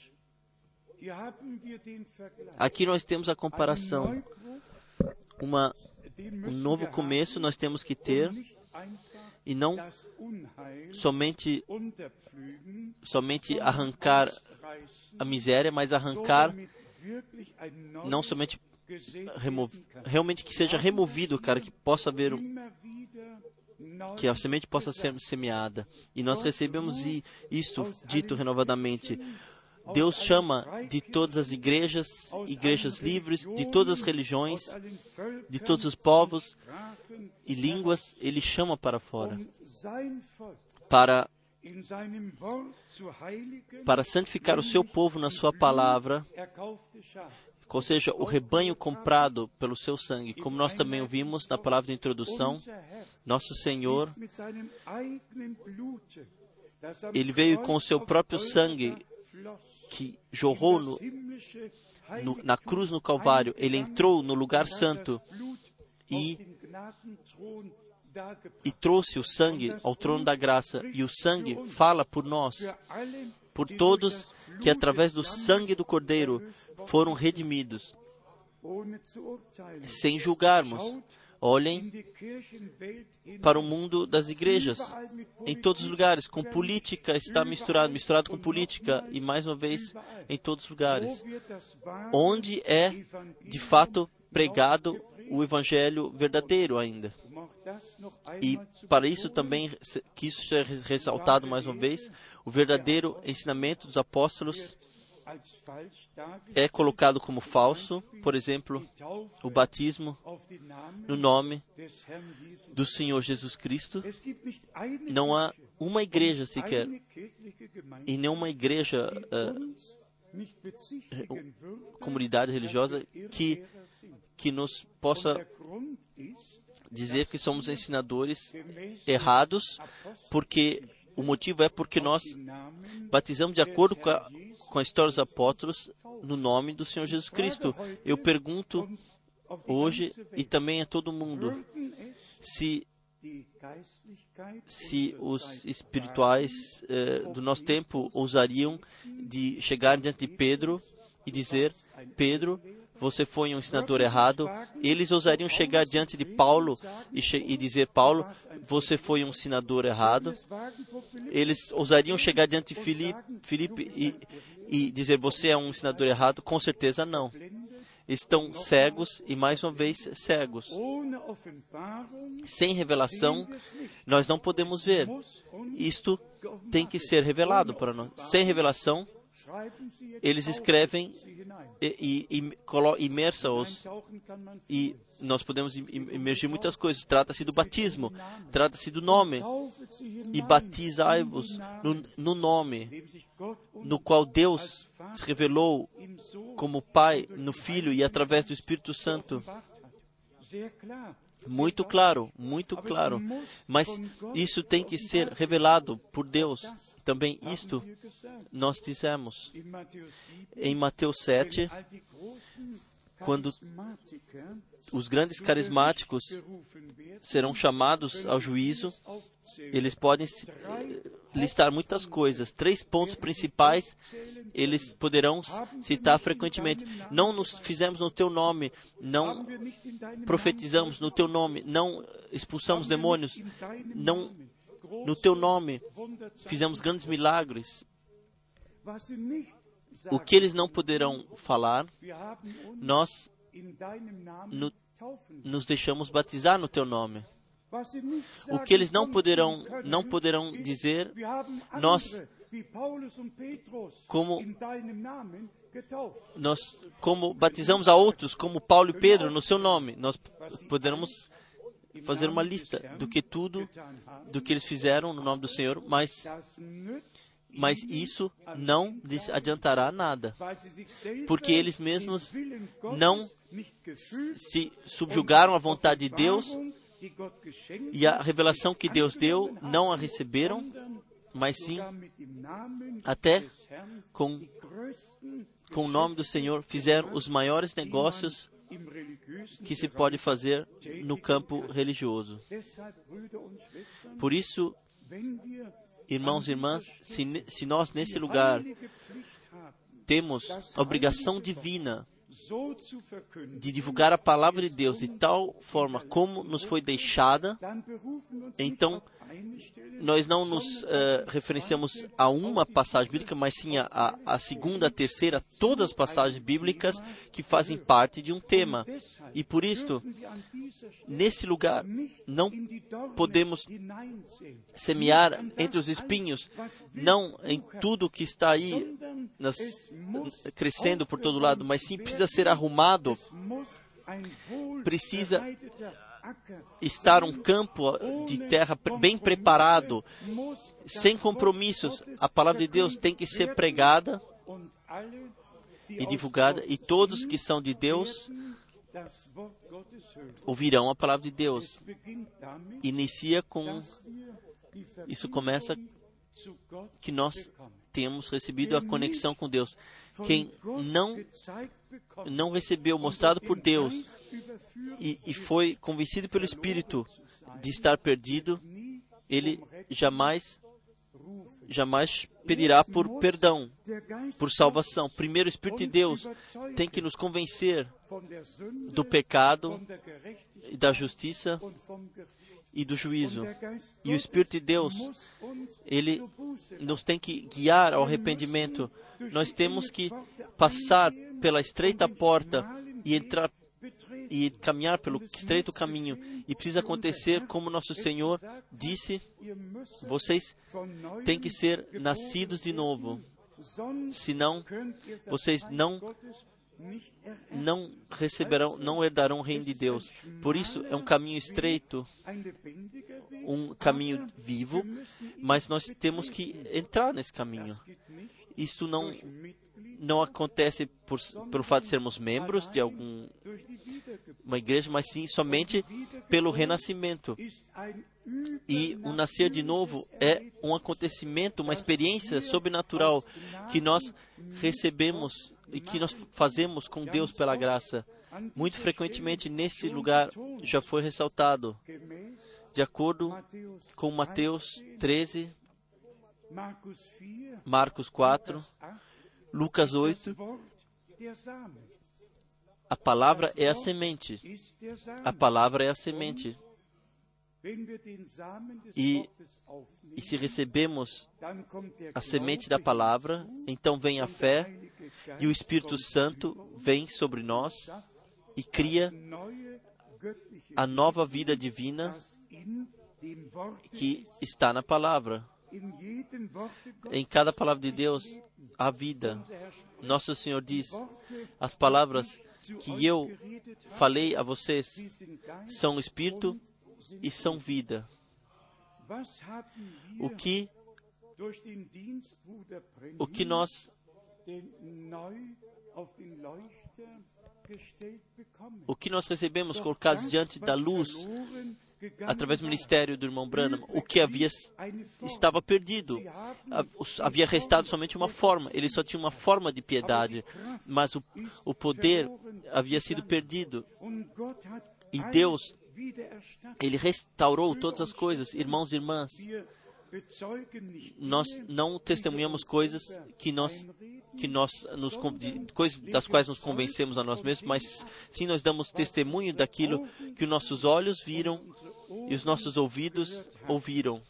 Aqui nós temos a comparação. Uma, um novo começo nós temos que ter, e não somente, somente arrancar a miséria, mas arrancar, não somente remover, realmente que seja removido, cara, que possa haver, um, que a semente possa ser semeada. E nós recebemos isto dito renovadamente. Deus chama de todas as igrejas, igrejas livres, de todas as religiões, de todos os povos e línguas, Ele chama para fora, para, para santificar o seu povo na sua palavra, ou seja, o rebanho comprado pelo seu sangue. Como nós também ouvimos na palavra de introdução, nosso Senhor, Ele veio com o seu próprio sangue, que jorrou no, no, na cruz no Calvário. Ele entrou no lugar santo e, e trouxe o sangue ao trono da graça. E o sangue fala por nós, por todos que através do sangue do Cordeiro foram redimidos. Sem julgarmos, olhem para o mundo das igrejas, em todos os lugares, com política está misturado, misturado com política, e mais uma vez, em todos os lugares. Onde é, de fato, pregado o Evangelho verdadeiro ainda. E para isso também, que isso seja ressaltado mais uma vez, o verdadeiro ensinamento dos apóstolos é colocado como falso. Por exemplo, o batismo no nome do Senhor Jesus Cristo. Não há uma igreja sequer, e nenhuma igreja, uh, comunidade religiosa, que, que nos possa dizer que somos ensinadores errados, porque o motivo é porque nós batizamos de acordo com a, com a história dos apóstolos no nome do Senhor Jesus Cristo. Eu pergunto hoje e também a todo mundo se, se os espirituais eh, do nosso tempo ousariam de chegar diante de Pedro e dizer: Pedro, você foi um ensinador errado. Eles ousariam chegar diante de Paulo e, e dizer: Paulo, você foi um ensinador errado. Eles ousariam chegar diante de Filipe, Filipe e, e dizer: você é um ensinador errado? Com certeza não. Estão cegos e, mais uma vez, cegos. Sem revelação, nós não podemos ver. Isto tem que ser revelado para nós. Sem revelação, eles escrevem e, e, e imersa-os, e nós podemos imergir muitas coisas. Trata-se do batismo, trata-se do nome, e batizai-vos no, no nome no qual Deus se revelou como Pai no Filho e através do Espírito Santo. Muito claro, muito claro. Mas isso tem que ser revelado por Deus. Também isto nós dizemos em Mateus sete, quando os grandes carismáticos serão chamados ao juízo, eles podem listar muitas coisas. Três pontos principais eles poderão citar frequentemente. Não nos fizemos no teu nome, não profetizamos no teu nome, não expulsamos demônios, não no teu nome fizemos grandes milagres. O que eles não poderão falar, nós no, nos deixamos batizar no teu nome. O que eles não poderão, não poderão dizer, nós, como nós, como batizamos a outros, como Paulo e Pedro, no seu nome, nós poderemos fazer uma lista do que tudo, do que eles fizeram no nome do Senhor, mas, mas isso não lhes adiantará nada, porque eles mesmos não se subjugaram à vontade de Deus e a revelação que Deus deu não a receberam, mas sim, até com, com o nome do Senhor, fizeram os maiores negócios que se pode fazer no campo religioso. Por isso, irmãos e irmãs, se, se nós nesse lugar temos a obrigação divina de divulgar a palavra de Deus de tal forma como nos foi deixada, então nós não nos uh, referenciamos a uma passagem bíblica, mas sim a, a, a segunda, a terceira, todas as passagens bíblicas que fazem parte de um tema. E por isso, nesse lugar, não podemos semear entre os espinhos, não em tudo que está aí nas, crescendo por todo lado, mas sim precisa ser arrumado, precisa estar um campo de terra bem preparado, sem compromissos. A palavra de Deus tem que ser pregada e divulgada, e todos que são de Deus ouvirão a palavra de Deus. Inicia com, isso começa que nós temos recebido a conexão com Deus. Quem não, não recebeu, mostrado por Deus, e, e foi convencido pelo Espírito de estar perdido, ele jamais, jamais pedirá por perdão, por salvação. Primeiro, o Espírito de Deus tem que nos convencer do pecado, e da justiça e do juízo. E o Espírito de Deus, ele nos tem que guiar ao arrependimento. Nós temos que passar pela estreita porta e entrar e caminhar pelo estreito caminho. E precisa acontecer como nosso Senhor disse: vocês têm que ser nascidos de novo. Senão, vocês não não receberão, não herdarão o reino de Deus. Por isso, é um caminho estreito, um caminho vivo, mas nós temos que entrar nesse caminho. Isto não, não acontece por, pelo fato de sermos membros de alguma igreja, mas sim somente pelo renascimento. E o nascer de novo é um acontecimento, uma experiência sobrenatural que nós recebemos e que nós fazemos com Deus pela graça. Muito frequentemente nesse lugar já foi ressaltado, de acordo com Mateus treze, Marcos quatro, Lucas oito, a palavra é a semente. A palavra é a semente. E, e se recebemos a semente da palavra, então vem a fé e o Espírito Santo vem sobre nós e cria a nova vida divina que está na palavra. Em cada palavra de Deus há vida. Nosso Senhor diz: as palavras que eu falei a vocês são Espírito e são vida. O que, o que nós o que nós recebemos colocados diante da luz através do ministério do irmão Branham, o que havia estava perdido. Havia restado somente uma forma. Ele só tinha uma forma de piedade, mas o, o poder havia sido perdido. E Deus, Ele restaurou todas as coisas. Irmãos e irmãs, nós não testemunhamos coisas que nós, que nós nos, coisas das quais nos convencemos a nós mesmos, mas sim nós damos testemunho daquilo que os nossos olhos viram e os nossos ouvidos ouviram.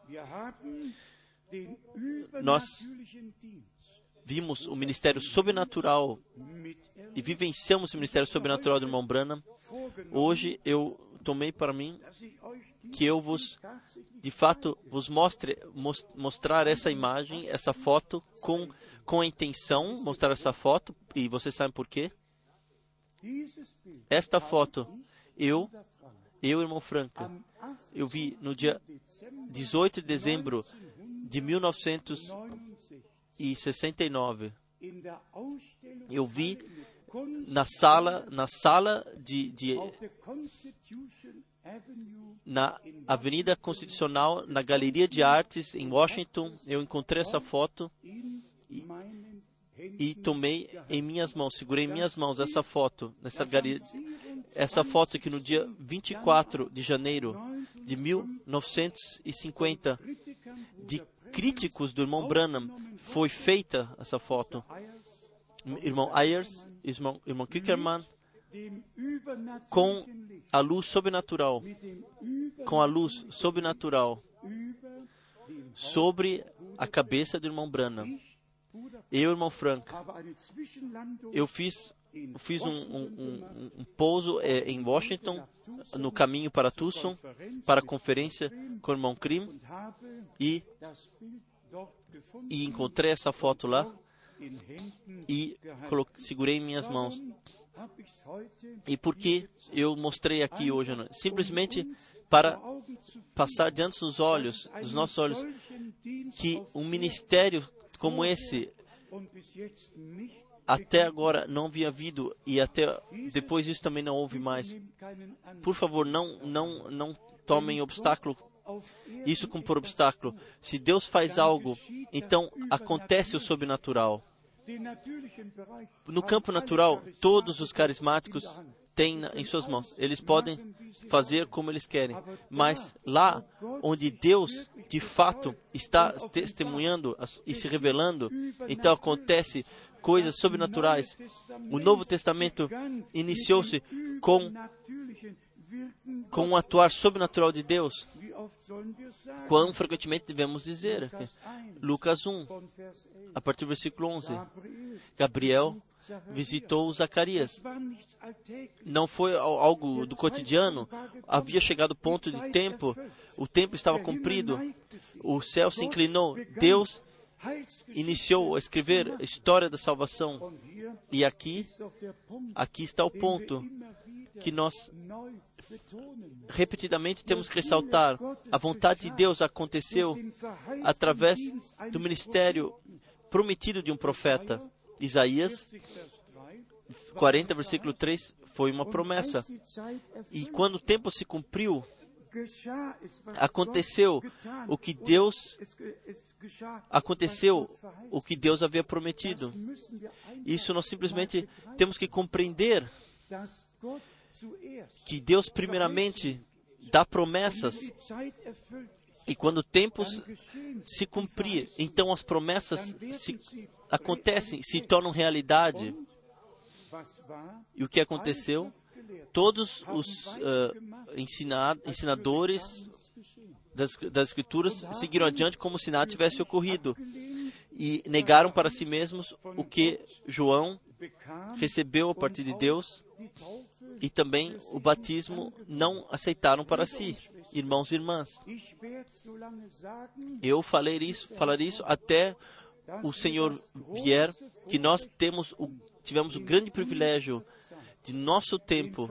Nós vimos o ministério sobrenatural e vivenciamos o ministério sobrenatural do irmão Branham. Hoje eu tomei para mim que eu vos, de fato, vos mostre, mos- mostrar essa imagem, essa foto, com, com a intenção, mostrar essa foto, e vocês sabem por quê? Esta foto, eu, eu, irmão Franca, eu vi no dia dezoito de dezembro de mil novecentos e sessenta e nove. Eu vi na sala, na sala de, de na Avenida Constitucional, na Galeria de Artes em Washington, eu encontrei essa foto e, e tomei em minhas mãos, segurei em minhas mãos essa foto, nessa galeria, essa foto que no dia vinte e quatro de janeiro de mil novecentos e cinquenta, de críticos do irmão Branham, foi feita essa foto. Irmão Ayers, irmão, irmão Kickerman, com a luz sobrenatural, com a luz sobrenatural sobre a cabeça do irmão Branham. Eu, irmão Frank, eu fiz, fiz um, um, um, um pouso é, em Washington, no caminho para Tucson, para a conferência com o irmão Krim, e, e encontrei essa foto lá, e segurei em minhas mãos. E por que eu mostrei aqui hoje? Simplesmente para passar diante dos olhos, dos nossos olhos, que um ministério como esse até agora não havia havido, e até depois disso também não houve mais. Por favor, não, não, não tomem obstáculo, isso como por obstáculo. Se Deus faz algo, então acontece o sobrenatural. No campo natural, todos os carismáticos têm em suas mãos. Eles podem fazer como eles querem. Mas lá onde Deus, de fato, está testemunhando e se revelando, então acontece coisas sobrenaturais. O Novo Testamento iniciou-se com, com um atuar sobrenatural de Deus. Quão frequentemente devemos dizer? Lucas um, a partir do versículo onze. Gabriel visitou Zacarias. Não foi algo do cotidiano. Havia chegado o ponto de tempo. O tempo estava cumprido. O céu se inclinou. Deus iniciou a escrever a história da salvação. E aqui, aqui está o ponto que nós repetidamente temos que ressaltar. A vontade de Deus aconteceu através do ministério prometido de um profeta. Isaías quarenta, versículo três, foi uma promessa. E quando o tempo se cumpriu, aconteceu o que Deus aconteceu o que Deus havia prometido. Isso nós simplesmente temos que compreender, que Deus primeiramente dá promessas, e quando o tempo se cumprir, então as promessas se acontecem, se tornam realidade. E o que aconteceu? Todos os uh, ensina, ensinadores das, das Escrituras seguiram adiante como se nada tivesse ocorrido, e negaram para si mesmos o que João recebeu a partir de Deus, e também o batismo não aceitaram para si. Irmãos e irmãs, eu falei isso, falarei isso até o Senhor vier, que nós temos o, tivemos o grande privilégio de nosso tempo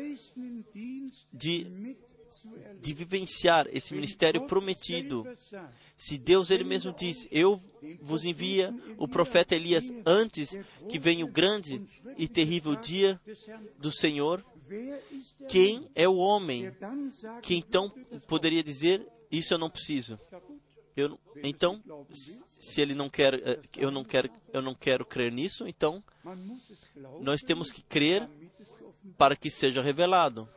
de, de vivenciar esse ministério prometido. Se Deus Ele mesmo diz, eu vos envia o profeta Elias antes que venha o grande e terrível dia do Senhor, quem é o homem que então poderia dizer, isso eu não preciso? Eu, então, se ele não quer, eu não quero, eu não quero crer nisso, então nós temos que crer para que seja revelado.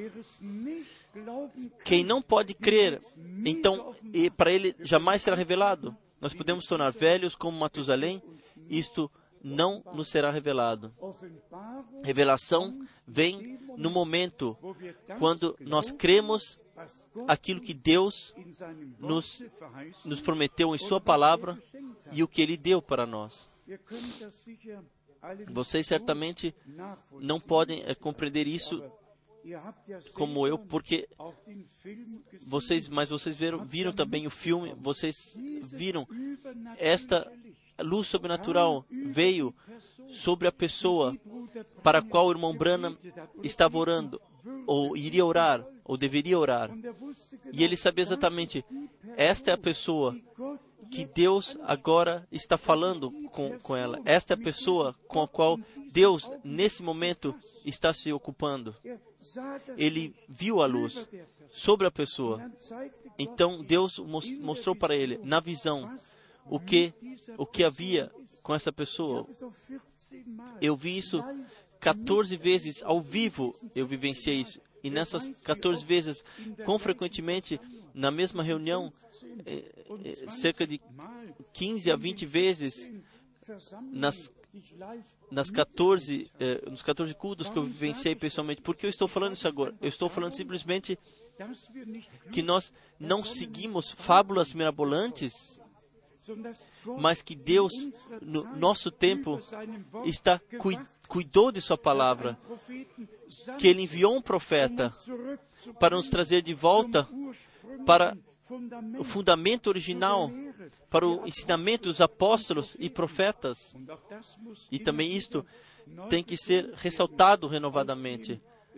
Quem não pode crer, então, para ele jamais será revelado. Nós podemos tornar velhos como Matusalém, isto não nos será revelado. Revelação vem no momento quando nós cremos aquilo que Deus nos, nos prometeu em Sua palavra e o que Ele deu para nós. Vocês certamente não podem é, compreender isso como eu, porque vocês, mas vocês viram, viram também o filme, vocês viram esta luz sobrenatural veio sobre a pessoa para a qual o irmão Branham estava orando, ou iria orar, ou deveria orar. E ele sabia exatamente, esta é a pessoa que Deus agora está falando com, com ela. Esta é a pessoa com a qual Deus, nesse momento, está se ocupando. Ele viu a luz sobre a pessoa. Então, Deus mostrou para ele, na visão, o que, o que havia com essa pessoa. Eu vi isso quatorze vezes ao vivo, eu vivenciei isso. E nessas quatorze vezes, com frequentemente, na mesma reunião, eh, cerca de quinze a vinte vezes, nas, nas quatorze, eh, nos quatorze cultos que eu vivenciei pessoalmente. Por que eu estou falando isso agora? Eu estou falando simplesmente que nós não seguimos fábulas mirabolantes, mas que Deus, no nosso tempo, está cu, cuidou de sua palavra, que Ele enviou um profeta para nos trazer de volta para o fundamento original, para o ensinamento dos apóstolos e profetas. E também isto tem que ser ressaltado renovadamente.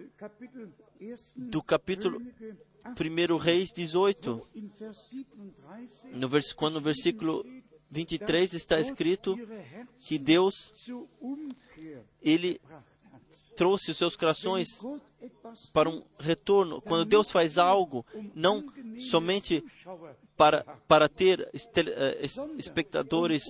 Do capítulo primeiro Reis dezoito, no vers, quando no versículo vinte e três está escrito que Deus, Ele trouxe os seus corações para um retorno. Quando Deus faz algo, não somente para, para ter espectadores,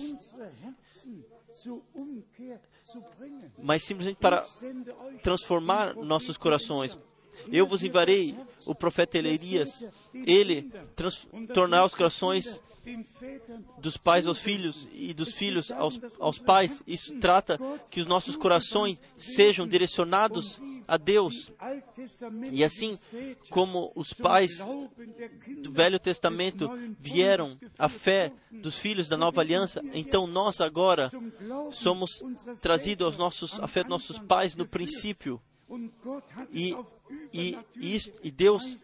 mas simplesmente para transformar nossos corações. Eu vos enviarei o profeta Elias, ele trans, tornará os corações dos pais aos filhos e dos filhos aos, aos pais. Isso trata que os nossos corações sejam direcionados a Deus. E assim como os pais do Velho Testamento vieram à fé dos filhos da Nova Aliança, então nós agora somos trazidos aos nossos, à fé dos nossos pais no princípio. E, e, e, e Deus,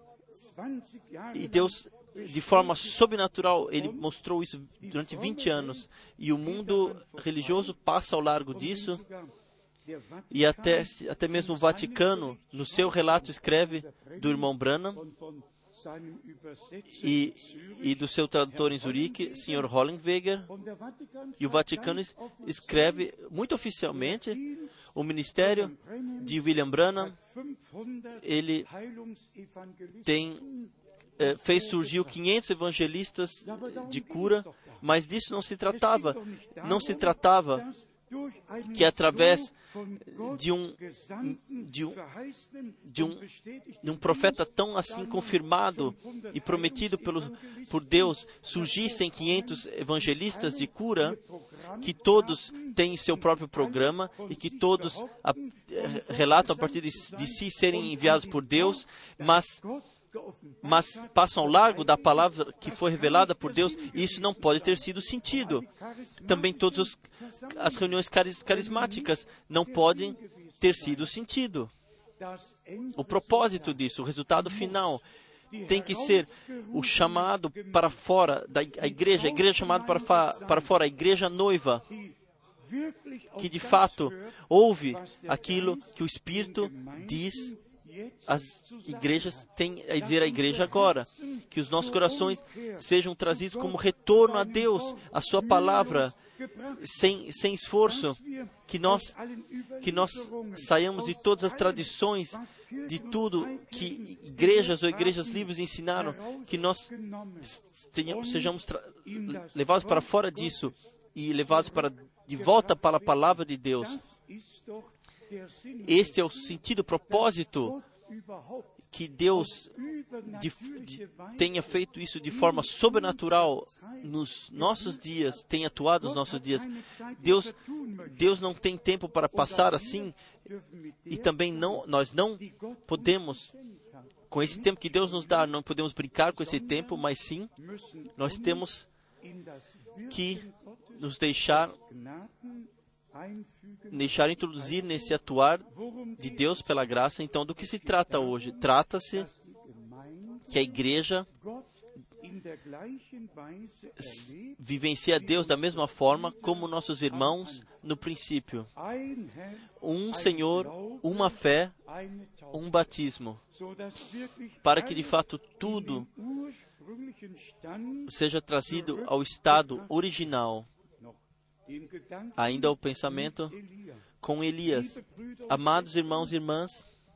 e Deus, de forma sobrenatural, Ele mostrou isso durante vinte anos. E o mundo religioso passa ao largo disso. E até, até mesmo o Vaticano, no seu relato, escreve do irmão Branham e, e do seu tradutor em Zurique, senhor Hollenweger. E o Vaticano escreve muito oficialmente o ministério de William Branham. Ele tem, eh, fez surgir quinhentos evangelistas de cura, mas disso não se tratava. Não se tratava que através de um, de um, de um, de um profeta tão assim confirmado e prometido pelo, por Deus, surgissem quinhentos evangelistas de cura, que todos têm seu próprio programa e que todos a, relatam a partir de, de si serem enviados por Deus, mas mas passam ao largo da palavra que foi revelada por Deus, e isso não pode ter sido sentido. Também todas as reuniões carismáticas não podem ter sido sentido. O propósito disso, o resultado final, tem que ser o chamado para fora da igreja, a igreja chamada para, para fora, a igreja noiva, que de fato ouve aquilo que o Espírito diz. As igrejas têm a dizer à igreja agora, que os nossos corações sejam trazidos como retorno a Deus, a sua palavra, sem, sem esforço, que nós, que nós saiamos de todas as tradições, de tudo que igrejas ou igrejas livres ensinaram, que nós tenhamos, sejamos levados para fora disso e levados para, de volta para a palavra de Deus. Este é o sentido, o propósito que Deus de, de, tenha feito isso de forma sobrenatural nos nossos dias, tem atuado nos nossos dias. Deus, Deus não tem tempo para passar assim, e também não, nós não podemos, com esse tempo que Deus nos dá, não podemos brincar com esse tempo, mas sim, nós temos que nos deixar deixar introduzir nesse atuar de Deus pela graça. Então, do que se trata hoje? Trata-se que a igreja vivencia Deus da mesma forma como nossos irmãos no princípio. Um Senhor, uma fé, um batismo, para que de fato tudo seja trazido ao estado original. Ainda o pensamento com Elias. Amados irmãos e irmãs,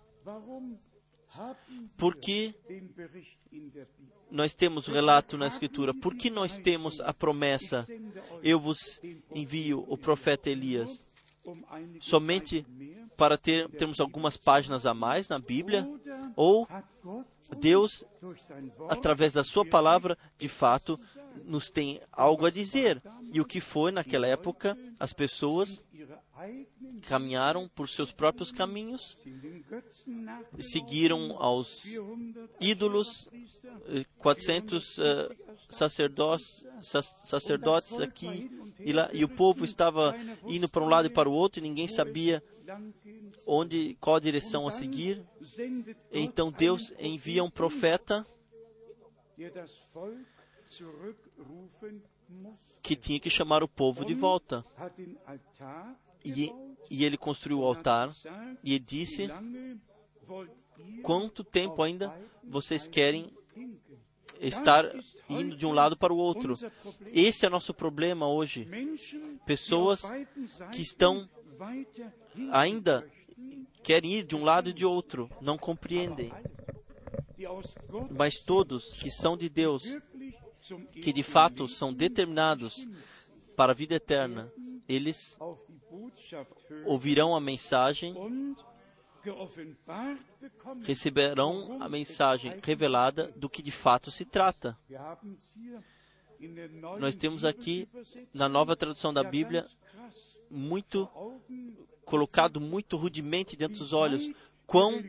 por que nós temos o relato na Escritura? Por que nós temos a promessa, eu vos envio o profeta Elias? Somente para ter, termos algumas páginas a mais na Bíblia? Ou Deus, através da sua palavra, de fato, nos tem algo a dizer? E o que foi naquela época? As pessoas caminharam por seus próprios caminhos, seguiram aos ídolos, quatrocentos uh, sacerdotes, sacerdotes aqui e lá, e o povo estava indo para um lado e para o outro, e ninguém sabia onde, qual a direção a seguir. Então Deus envia um profeta que tinha que chamar o povo de volta. E, e ele construiu o altar e ele disse: quanto tempo ainda vocês querem estar indo de um lado para o outro? Esse é nosso problema hoje. Pessoas que estão ainda querem ir de um lado e de outro, não compreendem. Mas todos que são de Deus, que de fato são determinados para a vida eterna, eles ouvirão a mensagem, receberão a mensagem revelada do que de fato se trata. Nós temos aqui, na nova tradução da Bíblia, muito colocado muito rudemente dentro dos olhos, quão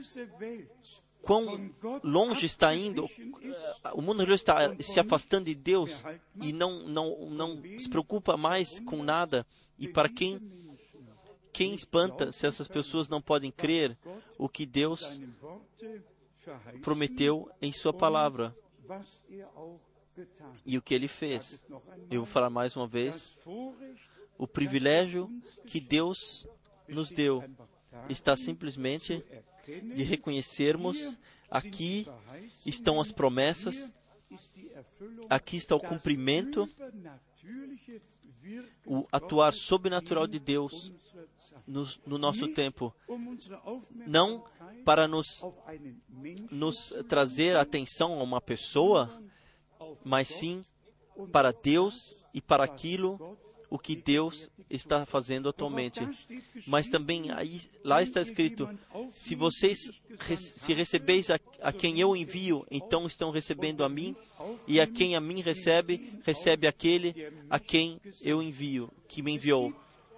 quão longe está indo, o mundo religioso está se afastando de Deus e não, não, não se preocupa mais com nada. E para quem, quem espanta se essas pessoas não podem crer o que Deus prometeu em sua palavra e o que Ele fez. Eu vou falar mais uma vez, o privilégio que Deus nos deu está simplesmente de reconhecermos: aqui estão as promessas, aqui está o cumprimento, o atuar sobrenatural de Deus no, no nosso tempo, não para nos, nos trazer atenção a uma pessoa, mas sim para Deus e para aquilo o que Deus está fazendo atualmente. Mas também aí, lá está escrito: se vocês se recebeis a, a quem eu envio, então estão recebendo a mim, e a quem a mim recebe, recebe aquele a quem eu envio, que me enviou.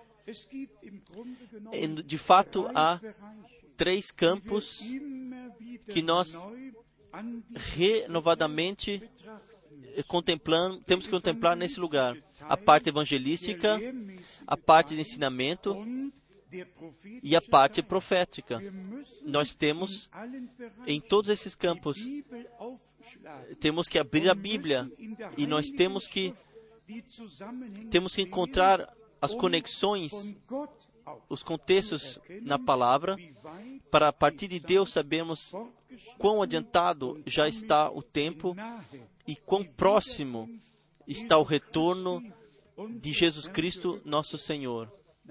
De fato, há três campos que nós renovadamente contemplando, temos que contemplar nesse lugar: a parte evangelística, a parte de ensinamento e a parte profética. Nós temos, em todos esses campos, temos que abrir a Bíblia e nós temos que temos que encontrar as conexões, os contextos na palavra, para a partir de Deus sabermos quão adiantado já está o tempo e quão próximo está o retorno de Jesus Cristo, nosso Senhor.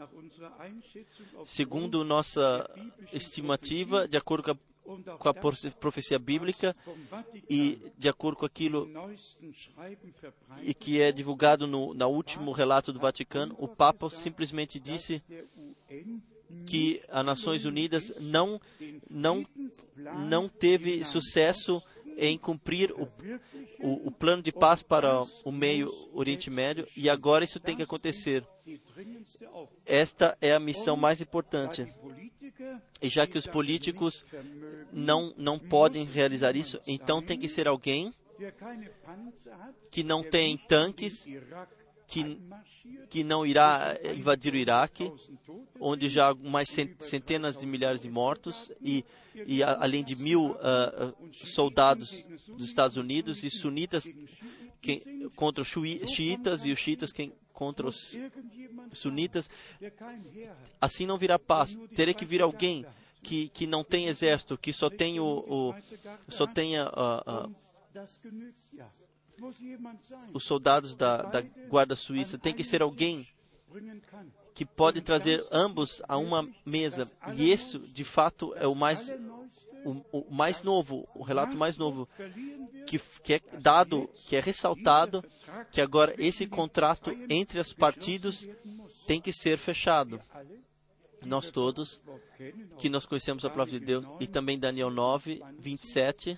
Segundo nossa estimativa, de acordo com a, com a profecia bíblica e de acordo com aquilo e que é divulgado no, no último relato do Vaticano, o Papa simplesmente disse que as Nações Unidas não, não, não teve sucesso em cumprir o, o, o plano de paz para o meio Oriente Médio, e agora isso tem que acontecer. Esta é a missão mais importante. E já que os políticos não, não podem realizar isso, então tem que ser alguém que não tem tanques, que, que não irá invadir o Iraque, onde já há mais centenas de milhares de mortos, e, e a, além de mil uh, soldados dos Estados Unidos e sunitas que, contra os xiitas e os xiitas que, contra os sunitas. Assim não virá paz. Teria que vir alguém que, que não tem exército, que só tem o, o só tenha uh, uh, os soldados da, da guarda suíça. Tem que ser alguém que pode trazer ambos a uma mesa. E isso, de fato, é o mais o, o mais novo, o relato mais novo que, que é dado, que é ressaltado, que agora esse contrato entre os partidos tem que ser fechado. Nós todos, que nós conhecemos a palavra de Deus, e também Daniel nove, vinte e sete,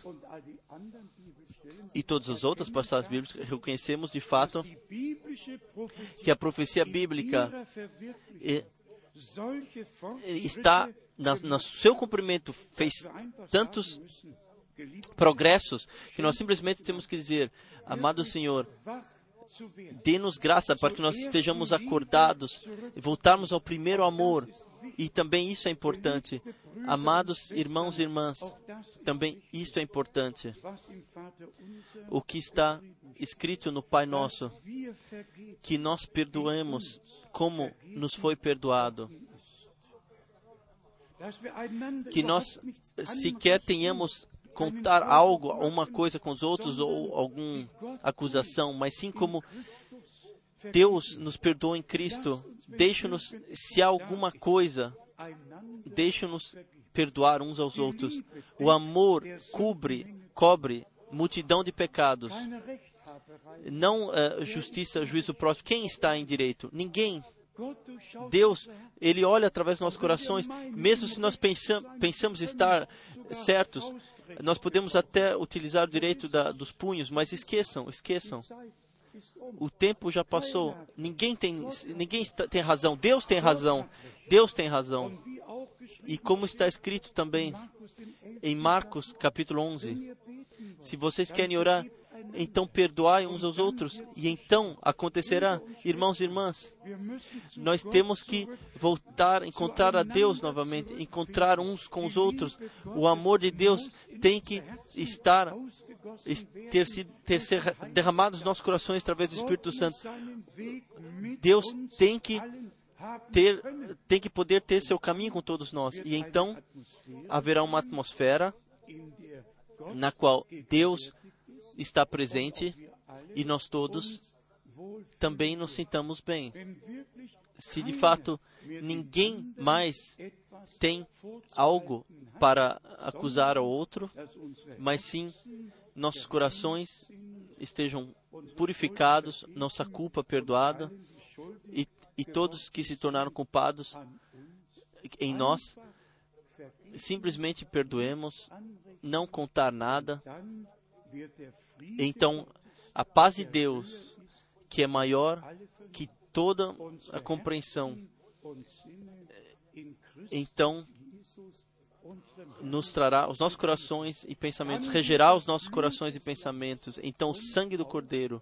e todas as outras passagens bíblicas, reconhecemos de fato que a profecia bíblica está na, no seu cumprimento, fez tantos progressos que nós simplesmente temos que dizer: amado Senhor, dê-nos graça para que nós estejamos acordados e voltarmos ao primeiro amor. E também isso é importante. Amados irmãos e irmãs, também isto é importante. O que está escrito no Pai Nosso, que nós perdoemos como nos foi perdoado. Que nós sequer tenhamos contar algo, uma coisa com os outros ou alguma acusação, mas sim como Deus nos perdoa em Cristo. Deixe-nos, se há alguma coisa, deixe-nos perdoar uns aos outros. O amor cobre, cobre multidão de pecados. Não uh, justiça, juízo próximo. Quem está em direito? Ninguém. Deus, Ele olha através dos nossos corações. Mesmo se nós pensam, pensamos estar certos, nós podemos até utilizar o direito da, dos punhos, mas esqueçam, esqueçam. O tempo já passou. Ninguém tem, ninguém está, tem razão. Deus tem razão. Deus tem razão. E como está escrito também em Marcos capítulo onze, se vocês querem orar, então perdoai uns aos outros, e então acontecerá. Irmãos e irmãs, nós temos que voltar, encontrar a Deus novamente, encontrar uns com os outros. O amor de Deus tem que estar, ter sido ter ser derramado nos nossos corações através do Espírito Santo. Deus tem que ter, tem que poder ter seu caminho com todos nós, e então haverá uma atmosfera na qual Deus está presente e nós todos também nos sintamos bem. Se de fato ninguém mais tem algo para acusar ao outro, mas sim nossos corações estejam purificados, nossa culpa perdoada, e, e todos que se tornaram culpados em nós, simplesmente perdoemos, não contar nada. Então, a paz de Deus, que é maior que toda a compreensão, então nos trará os nossos corações e pensamentos, regerá os nossos corações e pensamentos. Então, o sangue do Cordeiro,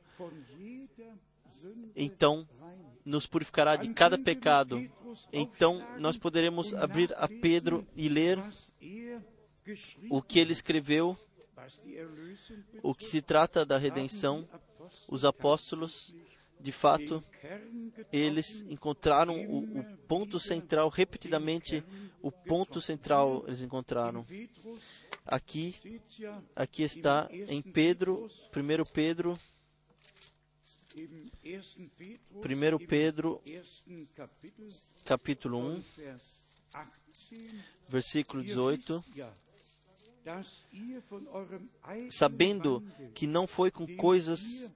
então, nos purificará de cada pecado. Então, nós poderemos abrir a Pedro e ler o que ele escreveu, o que se trata da redenção. Os apóstolos, de fato, eles encontraram o, o ponto central, repetidamente, o ponto central eles encontraram. Aqui, aqui está em Pedro, primeiro Pedro, primeiro Pedro, capítulo um, versículo dezoito. Sabendo que não foi com coisas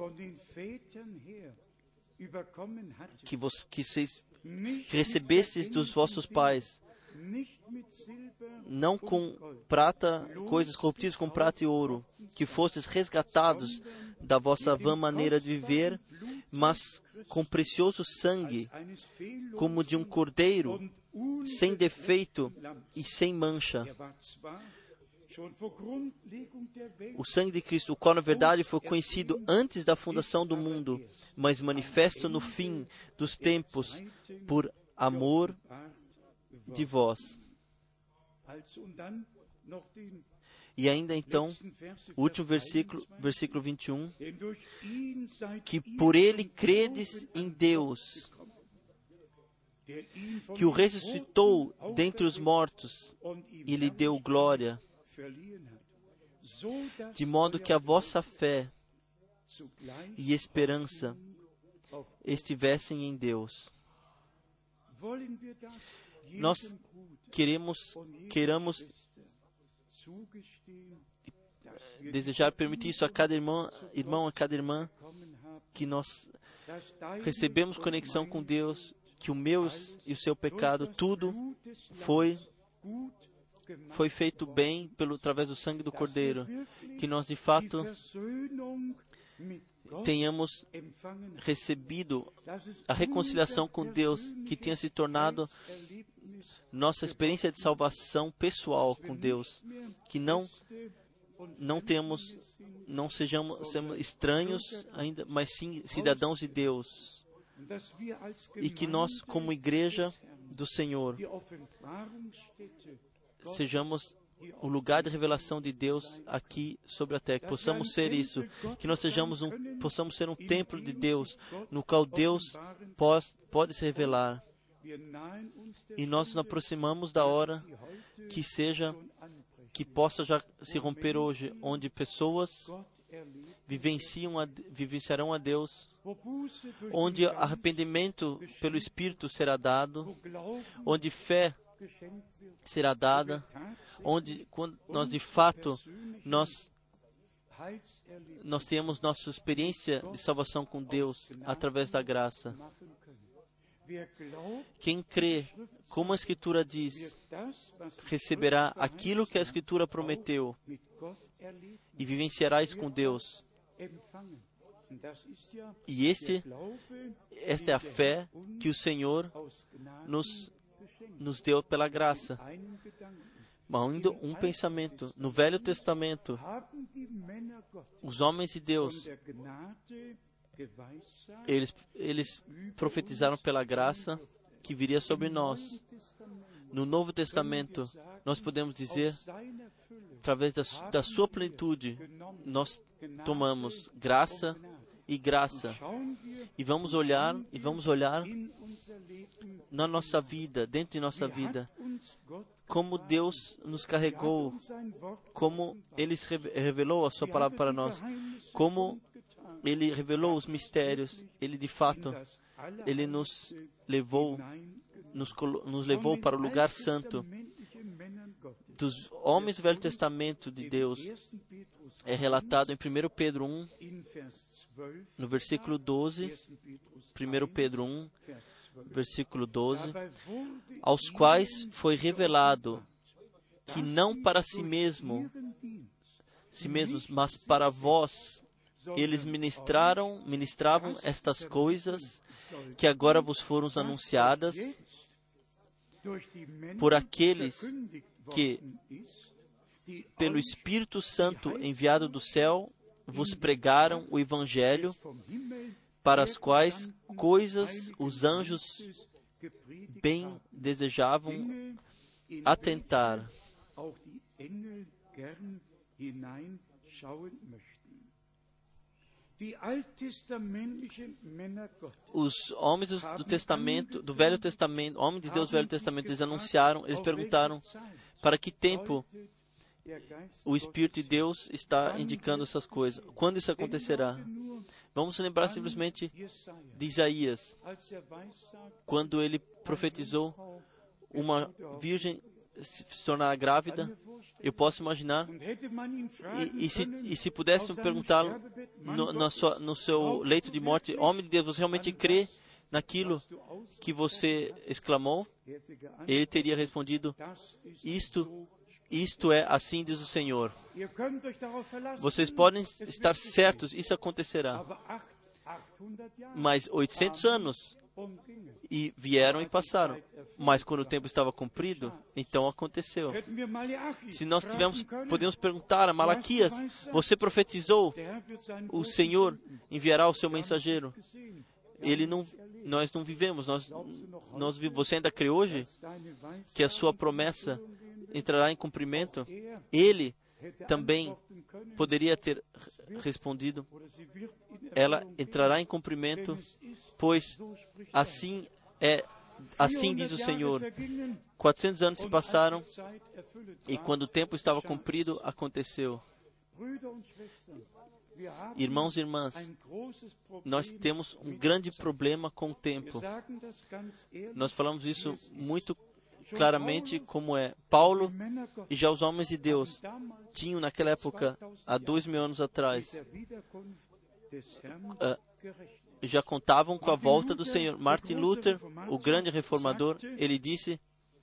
que, vos, que vocês recebestes dos vossos pais, não com prata, coisas corruptíveis com prata e ouro, que fostes resgatados da vossa vã maneira de viver, mas com precioso sangue, como de um cordeiro, sem defeito e sem mancha. O sangue de Cristo, o qual na verdade foi conhecido antes da fundação do mundo, mas manifesto no fim dos tempos por amor de vós. E ainda então, o último versículo, versículo vinte e um, que por ele credes em Deus, que o ressuscitou dentre os mortos e lhe deu glória, de modo que a vossa fé e esperança estivessem em Deus. Nós queremos, queramos desejar permitir isso a cada irmão, irmão, a cada irmã, que nós recebemos conexão com Deus, que o meu e o seu pecado, tudo foi foi feito bem pelo através do sangue do Cordeiro, que nós de fato tenhamos recebido a reconciliação com Deus, que tenha se tornado nossa experiência de salvação pessoal com Deus, que não não temos, não sejamos, sejamos estranhos ainda, mas sim cidadãos de Deus, e que nós, como igreja do Senhor, sejamos o lugar de revelação de Deus aqui sobre a terra, que possamos ser isso, que nós sejamos um, possamos ser um templo de Deus, no qual Deus pode, pode se revelar. E nós nos aproximamos da hora que seja, que possa já se romper hoje, onde pessoas vivenciam a, vivenciarão a Deus, onde arrependimento pelo Espírito será dado, onde fé será dada, onde quando nós de fato nós nós temos nossa experiência de salvação com Deus através da graça. Quem crê, como a Escritura diz, receberá aquilo que a Escritura prometeu e vivenciará isso com Deus. E este, esta é a fé que o Senhor nos, nos deu pela graça. Mas ainda um pensamento. No Velho Testamento, os homens de Deus, eles, eles profetizaram pela graça que viria sobre nós. No Novo Testamento, nós podemos dizer, através da, da sua plenitude, nós tomamos graça e graça. E vamos olhar, e vamos olhar na nossa vida, dentro de nossa vida, como Deus nos carregou, como Ele revelou a sua palavra para nós, como Ele revelou os mistérios. Ele, de fato, Ele nos levou, nos, nos levou para o lugar santo. Dos homens do Velho Testamento de Deus, é relatado em primeiro Pedro um, no versículo doze, primeiro Pedro um, versículo doze, aos quais foi revelado que não para si mesmo, si mesmos, mas para vós, eles ministraram, ministravam estas coisas que agora vos foram anunciadas por aqueles que, pelo Espírito Santo enviado do céu, vos pregaram o Evangelho, para as quais coisas os anjos bem desejavam atentar. Os homens do, do Testamento, do Velho Testamento, homens de Deus do Velho Testamento, eles anunciaram, eles perguntaram para que tempo o Espírito de Deus está indicando essas coisas. Quando isso acontecerá? Vamos lembrar simplesmente de Isaías, quando ele profetizou uma virgem se tornar grávida. Eu posso imaginar, e, e, se, e se pudesse perguntá-lo no, na sua, no seu leito de morte, homem de Deus, você realmente crê naquilo que você exclamou? Ele teria respondido, isto, isto é, assim diz o Senhor. Vocês podem estar certos, isso acontecerá. Mas oitocentos anos, e vieram e passaram. Mas quando o tempo estava cumprido, então aconteceu. Se nós tivermos, podemos perguntar a Malaquias, você profetizou, o Senhor enviará o seu mensageiro. Ele não, nós não vivemos, nós, nós, você ainda crê hoje que a sua promessa entrará em cumprimento? Ele também poderia ter respondido, ela entrará em cumprimento, pois assim é, assim diz o Senhor. quatrocentos anos se passaram e quando o tempo estava cumprido, aconteceu. Irmãos e irmãs, nós temos um grande problema com o tempo. Nós falamos isso muito claramente como é. Paulo e já os homens de Deus tinham naquela época, há dois mil anos atrás, uh, já contavam com a volta do Senhor. Martin Luther, o grande reformador, ele disse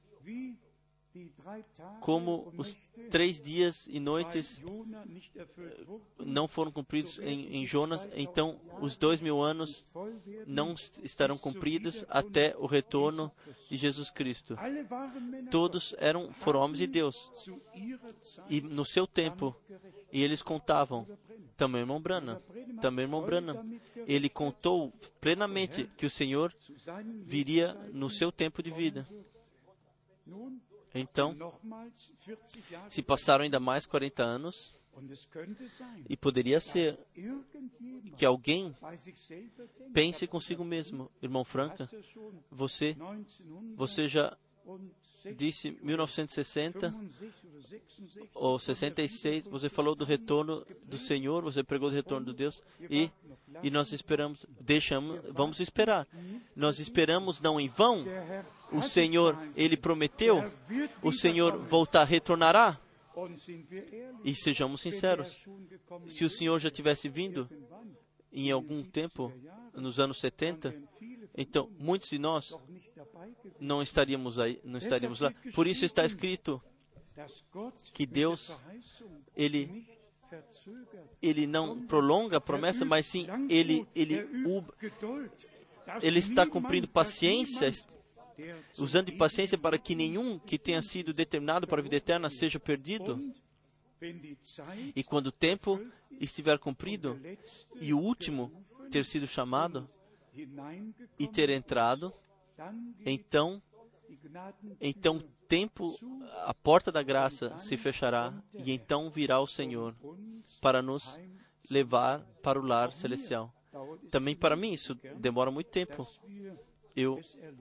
como os três dias e noites não foram cumpridos em, em Jonas, então os dois mil anos não estarão cumpridos até o retorno de Jesus Cristo. Todos eram, foram homens de Deus, e no seu tempo, e eles contavam. Também irmão Branham, também irmão Branham, ele contou plenamente que o Senhor viria no seu tempo de vida. Então, se passaram ainda mais quarenta anos, e poderia ser que alguém pense consigo mesmo, irmão Franca, você, você já disse mil novecentos e sessenta ou sessenta e seis, você falou do retorno do Senhor, você pregou do retorno de Deus, e, e nós esperamos, deixamos, vamos esperar. Nós esperamos não em vão. O Senhor, Ele prometeu, o Senhor voltar, retornará. E sejamos sinceros, se o Senhor já tivesse vindo em algum tempo, nos anos setenta, então muitos de nós não estaríamos aí, não estaríamos lá. Por isso está escrito que Deus, Ele, Ele não prolonga a promessa, mas sim, Ele, Ele, Ele está cumprindo paciência, usando de paciência para que nenhum que tenha sido determinado para a vida eterna seja perdido. E quando o tempo estiver cumprido e o último ter sido chamado e ter entrado, então, então o tempo, a porta da graça se fechará e então virá o Senhor para nos levar para o lar celestial. Também para mim isso demora muito tempo. Eu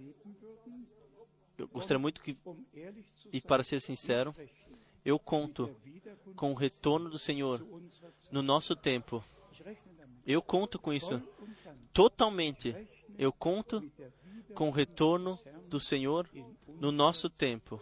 Eu gostaria muito que, e para ser sincero, eu conto com o retorno do Senhor no nosso tempo. Eu conto com isso totalmente. Eu conto com o retorno do Senhor no nosso tempo.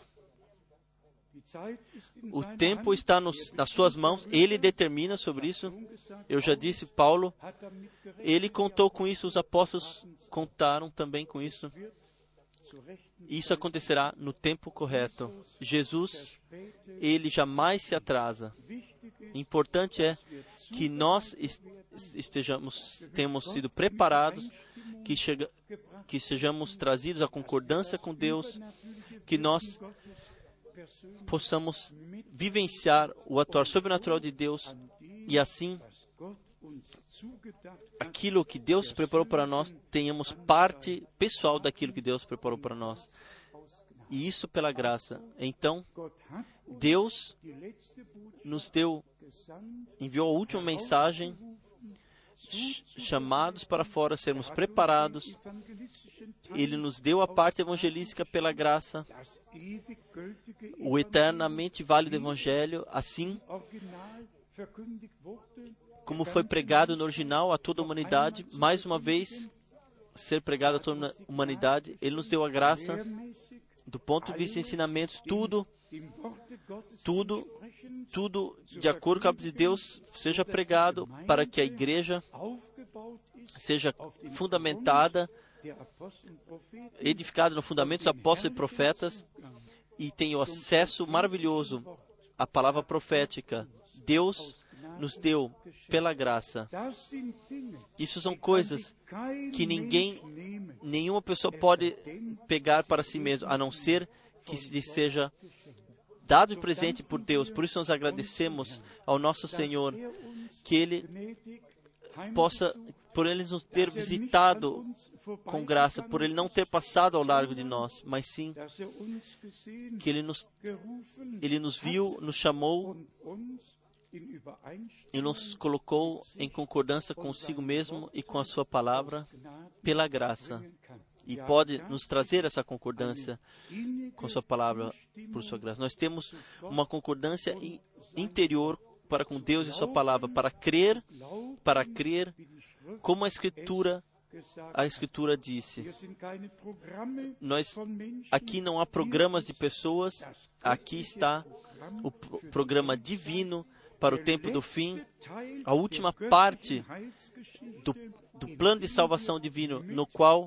O tempo está nos, nas suas mãos, Ele determina sobre isso. Eu já disse, Paulo, ele contou com isso, os apóstolos contaram também com isso. Isso acontecerá no tempo correto. Jesus, Ele jamais se atrasa. Importante é que nós estejamos, tenhamos sido preparados, que, chega, que sejamos trazidos à concordância com Deus, que nós possamos vivenciar o atuar sobrenatural de Deus e assim aquilo que Deus preparou para nós, tenhamos parte pessoal daquilo que Deus preparou para nós. E isso pela graça. Então, Deus nos deu, enviou a última mensagem, chamados para fora, sermos preparados. Ele nos deu a parte evangelística pela graça, o eternamente válido Evangelho, assim como foi pregado no original a toda a humanidade, mais uma vez ser pregado a toda a humanidade. Ele nos deu a graça, do ponto de vista de ensinamentos, tudo, tudo, tudo de acordo com a palavra de Deus seja pregado para que a igreja seja fundamentada, edificada no fundamento dos apóstolos e profetas e tenha o acesso maravilhoso à palavra profética. Deus nos deu pela graça. Isso são coisas que ninguém nenhuma pessoa pode pegar para si mesmo, a não ser que lhe seja dado de presente por Deus. Por isso nós agradecemos ao nosso Senhor que Ele possa, por Ele nos ter visitado com graça, por Ele não ter passado ao largo de nós, mas sim que Ele nos, Ele nos viu, nos chamou e nos colocou em concordância consigo mesmo e com a Sua palavra pela graça. E pode nos trazer essa concordância com Sua palavra por Sua graça. Nós temos uma concordância interior para com Deus e Sua palavra, para crer, para crer como a Escritura, a Escritura disse. Nós, aqui não há programas de pessoas, aqui está o programa divino para o tempo do fim, a última parte do, do plano de salvação divino, no qual,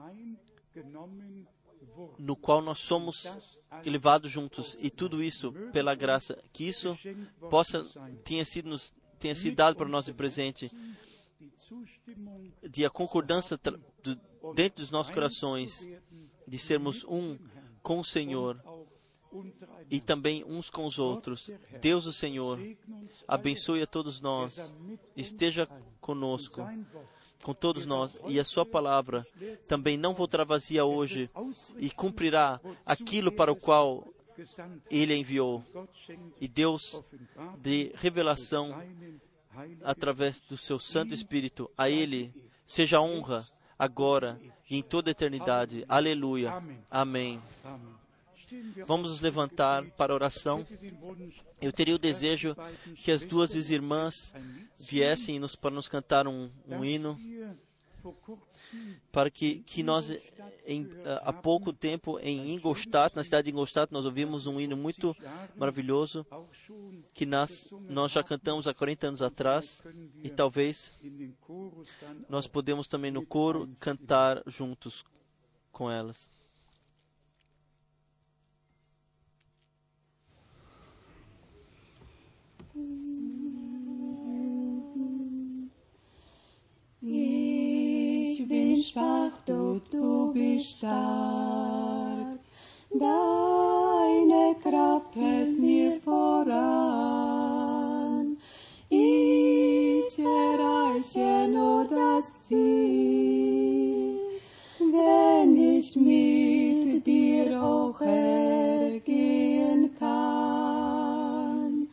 no qual nós somos elevados juntos, e tudo isso pela graça, que isso possa, tenha sido, nos, tenha sido dado para nós de presente, de a concordância tra, do, dentro dos nossos corações, de sermos um com o Senhor, e também uns com os outros. Deus, o Senhor, abençoe a todos nós, esteja conosco, com todos nós, e a Sua palavra também não voltará vazia hoje, e cumprirá aquilo para o qual Ele a enviou. E Deus dê revelação através do Seu Santo Espírito. A Ele seja honra, agora e em toda a eternidade. Aleluia. Amém. Vamos nos levantar para a oração. Eu teria o desejo que as duas irmãs viessem nos, para nos cantar um, um hino, para que, que nós, em, há pouco tempo, em Ingolstadt, na cidade de Ingolstadt, nós ouvimos um hino muito maravilhoso, que nós, nós já cantamos há quarenta anos atrás, e talvez nós podemos também no coro cantar juntos com elas. Ich bin schwach, doch du bist stark. Deine Kraft hält mir voran. Ich erreiche nur das Ziel, wenn ich mit dir auch ergehen kann.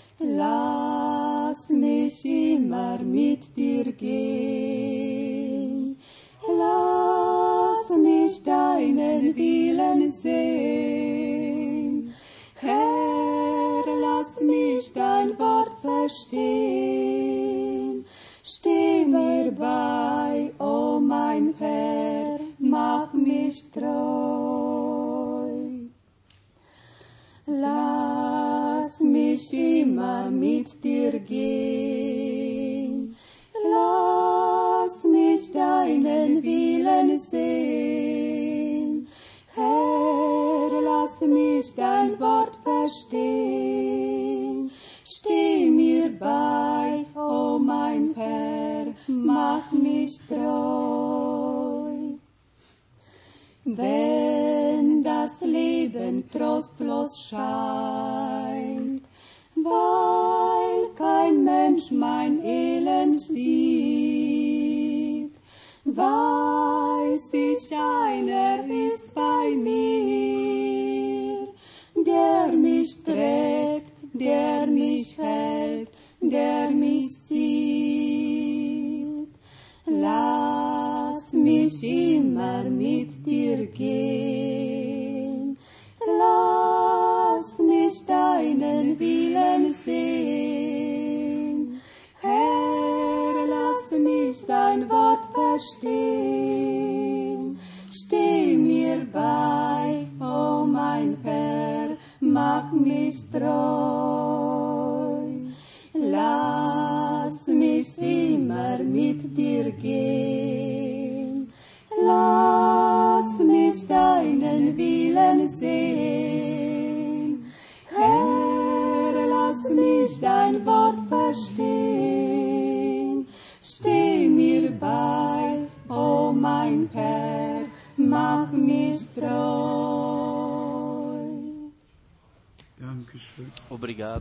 Lass mich immer mit dir gehen. Lass mich deinen Willen sehen. Herr, lass mich dein Wort verstehen. Steh mir bei, o mein Herr, mach mich treu. Lass mich immer mit dir gehen. Lass mich deinen Willen sehen. Herr, lass mich dein Wort verstehen. Steh mir bei, o mein Herr, mach mich treu. Wenn das Leben trostlos scheint, weil kein Mensch mein Elend sieht, weiß ich, einer ist bei mir, der mich trägt, der mich hält, der mich zieht. Lass mich immer mit dir gehen. Lass mich deinen Willen sehen. Herr, lass mich dein Wort verstehen. Steh mir bei, o mein Herr, mach mich treu. Lass mich immer mit dir gehen. Lass mich deinen Willen sehen. Herr, lass mich dein Wort verstehen. Steh mir bei, o mein Herr, Dankeschön. Obrigado.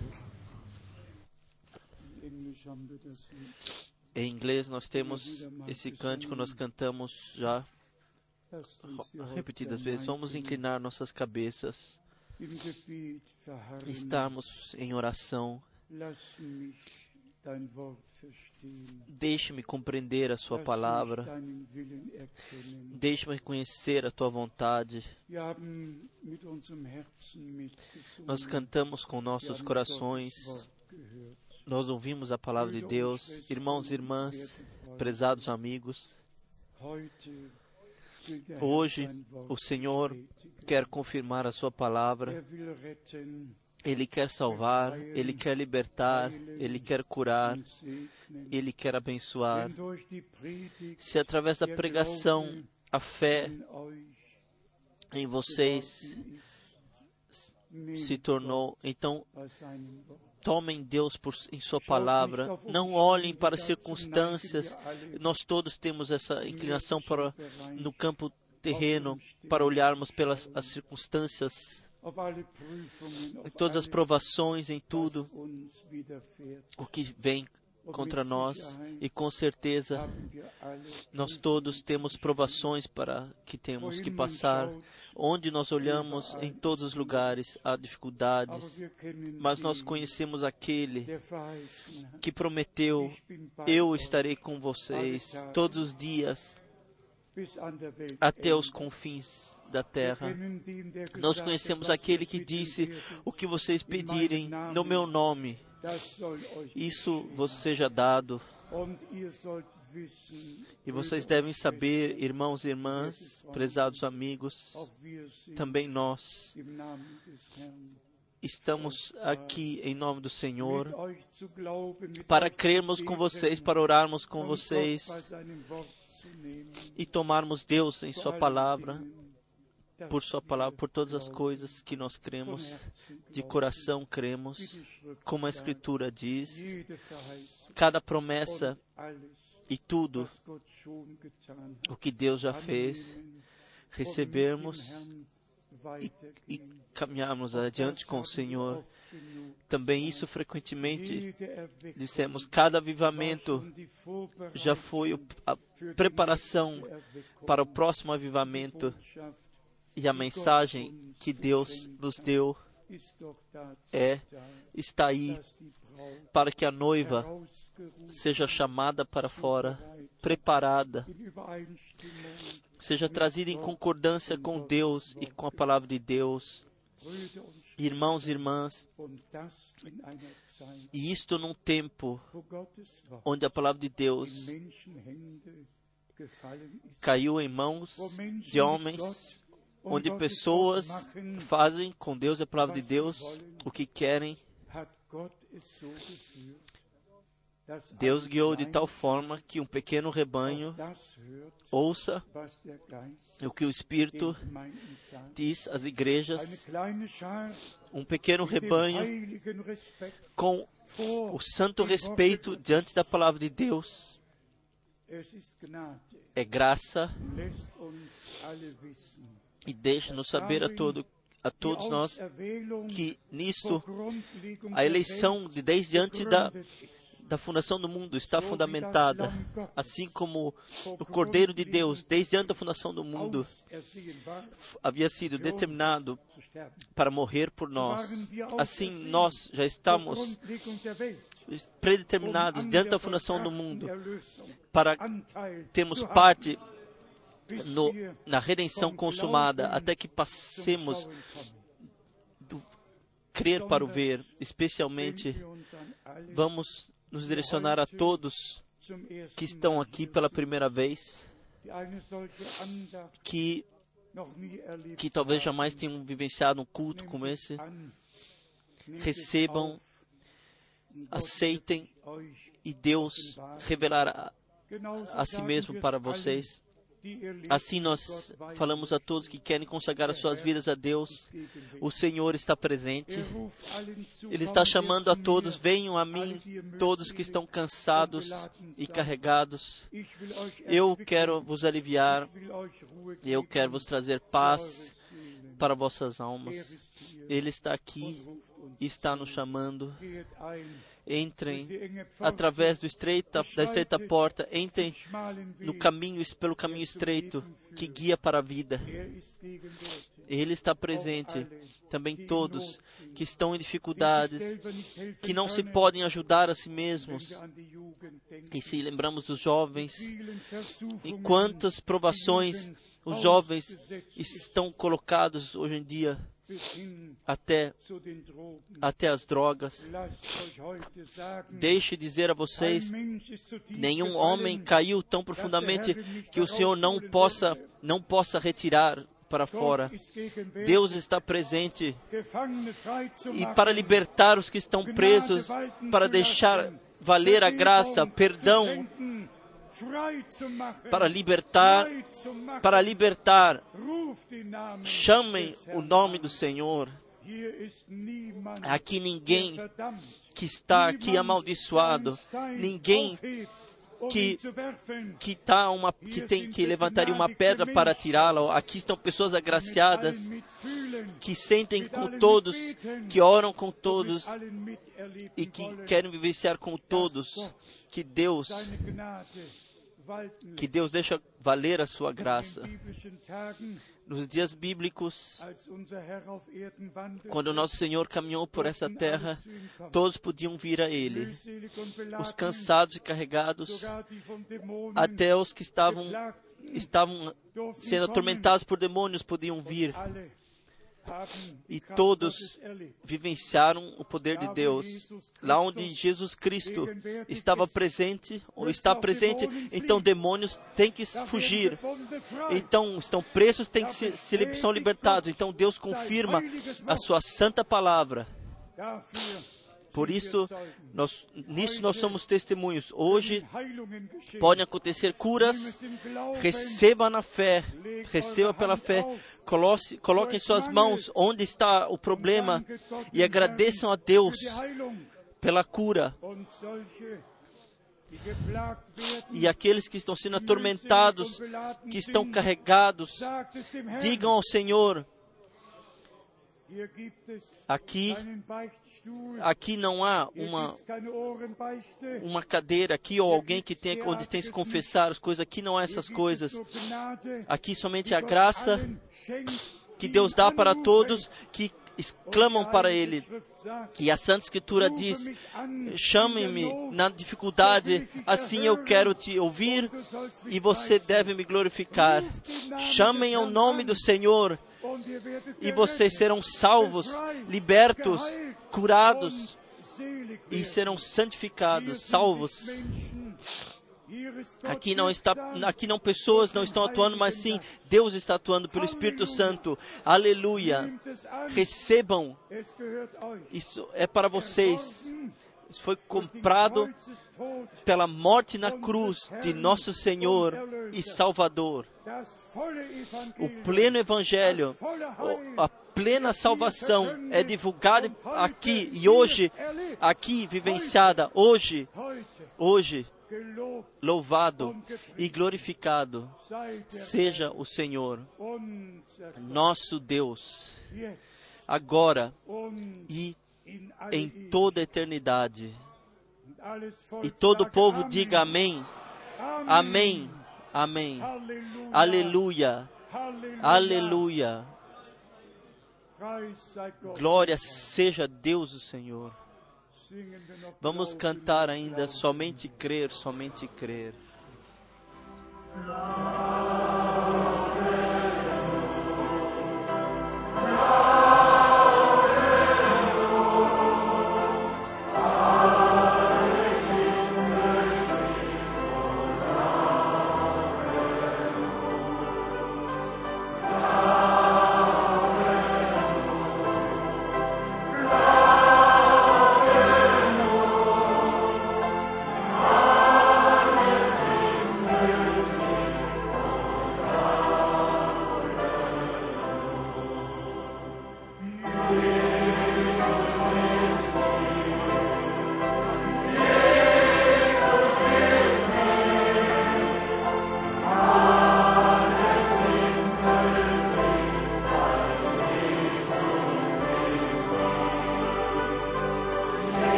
In Englisch haben wir das Lied. Em inglês nós temos esse cântico, nós cantamos já Lasst uns sie heute repetidas vezes. Vamos inclinar nossas cabeças, im Gebet verharren. estarmos em oração. Lass mich dein Wort verstehen. Deixe-me compreender a sua Lass palavra. mich deinen Willen erkennen. Deixe-me conhecer a tua vontade. Wir haben mit unserem Herzen mitgesungen. Nós cantamos com Wir nossos haben corações. Gottes Wort gehört. Nós ouvimos a palavra de Deus. Irmãos e irmãs, prezados amigos, Heute will der Herr hoje sein Wort o Senhor bestätigen. quer confirmar a sua palavra. Er will retten Ele quer salvar, Ele quer libertar, Ele quer curar, und segnen. Ele quer abençoar. Wenn durch die Predigt Se através da der pregação Glaube a fé in euch em vocês geworden ist, nehmt se tornou, então bei seinem Wort. tomem Deus por, em sua palavra, não olhem para as circunstâncias. Nós todos temos essa inclinação para no campo terreno, para olharmos pelas as circunstâncias, Auf alle Prüfungen, em auf todas as alles, provações, em was tudo uns widerfährt. o que vem contra nós, e com certeza Haben wir alle nós todos temos provações para que temos que passar. Onde nós olhamos, em todos os lugares há aber dificuldades, wir kennen mas nós den, conhecemos aquele der verheißen hat. que prometeu: Ich bin bei eu euch estarei com vocês todos os dias bis an der Welt até os Ende. confins da Wir terra. kennen den, der Nós gesagt conhecemos hat, was aquele ihr que bitten disse: werdet, o que vocês pedirem no meu nome, das soll euch isso geschehen. vos seja dado. Und ihr sollt wissen, E vocês Brüder devem und saber, Schwestern, irmãos e irmãs, prezados amigos, auch wir sind também nós im Namen des Herrn estamos aqui em nome do Senhor mit euch zu glauben, mit para euch zu crermos com beten vocês, para orarmos com und Gott vocês bei seinem Wort zu nehmen. e tomarmos Deus em Vor Sua allen palavra, Dingen, dass por Sua wir palavra, por todas as glauben, coisas que nós von cremos, Herzen de glauben, coração wie cremos, die Schrift como a sagt, Escritura diz, jede Verheißung cada promessa und alles, e tudo was Gott schon getan hat, o que Deus já fez, annehmen und recebermos mit dem Herrn e weitergehen. caminharmos Auch adiante das com o haben wir Senhor. oft genug Também gesagt. isso frequentemente Jede Erweckung dissemos, cada war avivamento schon die Vorbereitung já foi o- a für die preparação nächste Erweckung. para o próximo Die avivamento, Botschaft e a mensagem que Deus nos deu ist doch dazu é, da, está aí dass die Braut para que a noiva herausgerufen, seja chamada para fora, preparada, in Übereinstimmung, seja trazida em concordância com Deus e com a palavra de Deus. Brüder und Irmãos e irmãs, und das in einer Zeit, e isto num tempo wo Gottes Wort onde a palavra de in Deus Menschenhände gefallen ist, caiu em mãos wo Menschen de mit homens, Gott und onde Gottes pessoas Wort machen, fazem com Deus e a palavra de Deus o que querem. hat Gott es so geführt, dass Deus eine guiou de tal Gemeinschaft forma que um pequeno rebanho auf das hört, ouça was der Geist o que o Espírito den Gemeinden sagt. diz às Eine igrejas, kleine Schar um pequeno mit dem rebanho heiligen Respekt com vor o santo dem respeito Wort diante da palavra de Deus. Es ist Gnade, É graça lässt uns alle wissen. e deixa-nos saber a, todo, a Die todos nós Auserwählung que vor nisto Grundlegung a der eleição Welt de desde antes da, begründet ist. da fundação do mundo está fundamentada, assim como o Cordeiro de Deus, desde antes da fundação do mundo, Ausersehen war, f- havia sido determinado zu sterben. para morrer por nós. Assim, nós já Vor estamos Grundlegung der Welt, predeterminados um an diante der da fundação do vollbrachten mundo Erlösung para Anteil termos zu haben, parte bis no, wir na redenção vom consumada, Glauben até que zum passemos Schauen kommen. do crer para o ver. Especialmente, Wenden wir uns an alle vamos nos direcionar a todos zum ersten que estão Mal aqui hier pela sind, primeira vez, die eine solche Andacht que, noch nie erlebt que talvez haben. jamais tenham vivenciado um culto Nehmt como es esse, an, nehmt es recebam, auf, und Gott aceitem wird sich euch e Deus revelará genauso a si sagen mesmo wir es para allen, vocês. die ihr lebt Assim mit nós Gott weihen. falamos a todos que querem consagrar as suas vidas a Deus. O Senhor está presente. Er ruft allen zu, Ele está kommt chamando a her zu todos, mir, venham a alle, mim, die ihr todos que estão cansados e carregados. Ich will euch Eu erquicken, quero vos aliviar, ich will euch Ruhe eu quero geben vos trazer für paz eure Seelen. para vossas Er almas. ist hier Ele está und aqui ruft uns está nos chamando. Geht ein Entrem durch die enge Pforte, através do estreita, da estreita porta, entrem schmalen no Weg. caminho, pelo caminho estreito que guia para a vida. Er ist gegenwärtig. Ele está presente. Também todos que estão em dificuldades, que não se podem ajudar a si mesmos. E se lembramos dos jovens, e quantas provações os jovens estão colocados hoje em dia, até, até as drogas. Deixe dizer a vocês, nenhum homem caiu tão profundamente que o Senhor não possa, não possa retirar para fora. Deus está presente e para libertar os que estão presos, para deixar valer a graça, perdão, para libertar, para libertar. Chamem o nome do Senhor. Aqui ninguém que está aqui amaldiçoado, ninguém que que tá uma que tem que levantaria uma pedra para tirá-la. Aqui estão pessoas agraciadas que sentem com todos, que oram com todos e que querem vivenciar com todos. Que Deus que Deus deixa valer a sua graça. Nos dias bíblicos, quando nosso Senhor caminhou por essa terra, todos podiam vir a Ele. Os cansados e carregados, até os que estavam, estavam sendo atormentados por demônios podiam vir. E todos vivenciaram o poder de Deus. Lá onde Jesus Cristo estava presente, ou está presente, então demônios têm que fugir. Então estão presos, têm que se, se, são libertados. Então Deus confirma a sua santa palavra. Por isso, nós, nisso nós somos testemunhos. Hoje podem acontecer curas. Receba na fé, receba pela fé. Coloque, coloquem suas mãos onde está o problema e agradeçam a Deus pela cura. E aqueles que estão sendo atormentados, que estão carregados, digam ao Senhor: aqui, aqui não há uma, uma cadeira aqui ou alguém que tem onde tem que se confessar as coisas. Aqui não há essas coisas. Aqui somente a graça que Deus dá para todos que exclamam para Ele. E a Santa Escritura diz: chame-me na dificuldade, assim eu quero te ouvir e você deve me glorificar. Chamem ao nome do Senhor e vocês serão salvos, libertos, curados e serão santificados, salvos. Aqui não está, aqui não pessoas não estão atuando, mas sim Deus está atuando pelo Espírito Santo. Aleluia! Recebam. Isso é para vocês. Isso foi comprado pela morte na cruz de nosso Senhor e Salvador. O pleno Evangelho, a plena salvação é divulgada aqui e hoje, aqui vivenciada, hoje, hoje, louvado e glorificado seja o Senhor, nosso Deus, agora e em toda a eternidade. E todo o povo diga amém, amém, amém, aleluia, aleluia. Glória seja Deus o Senhor. Vamos cantar ainda somente crer, somente crer.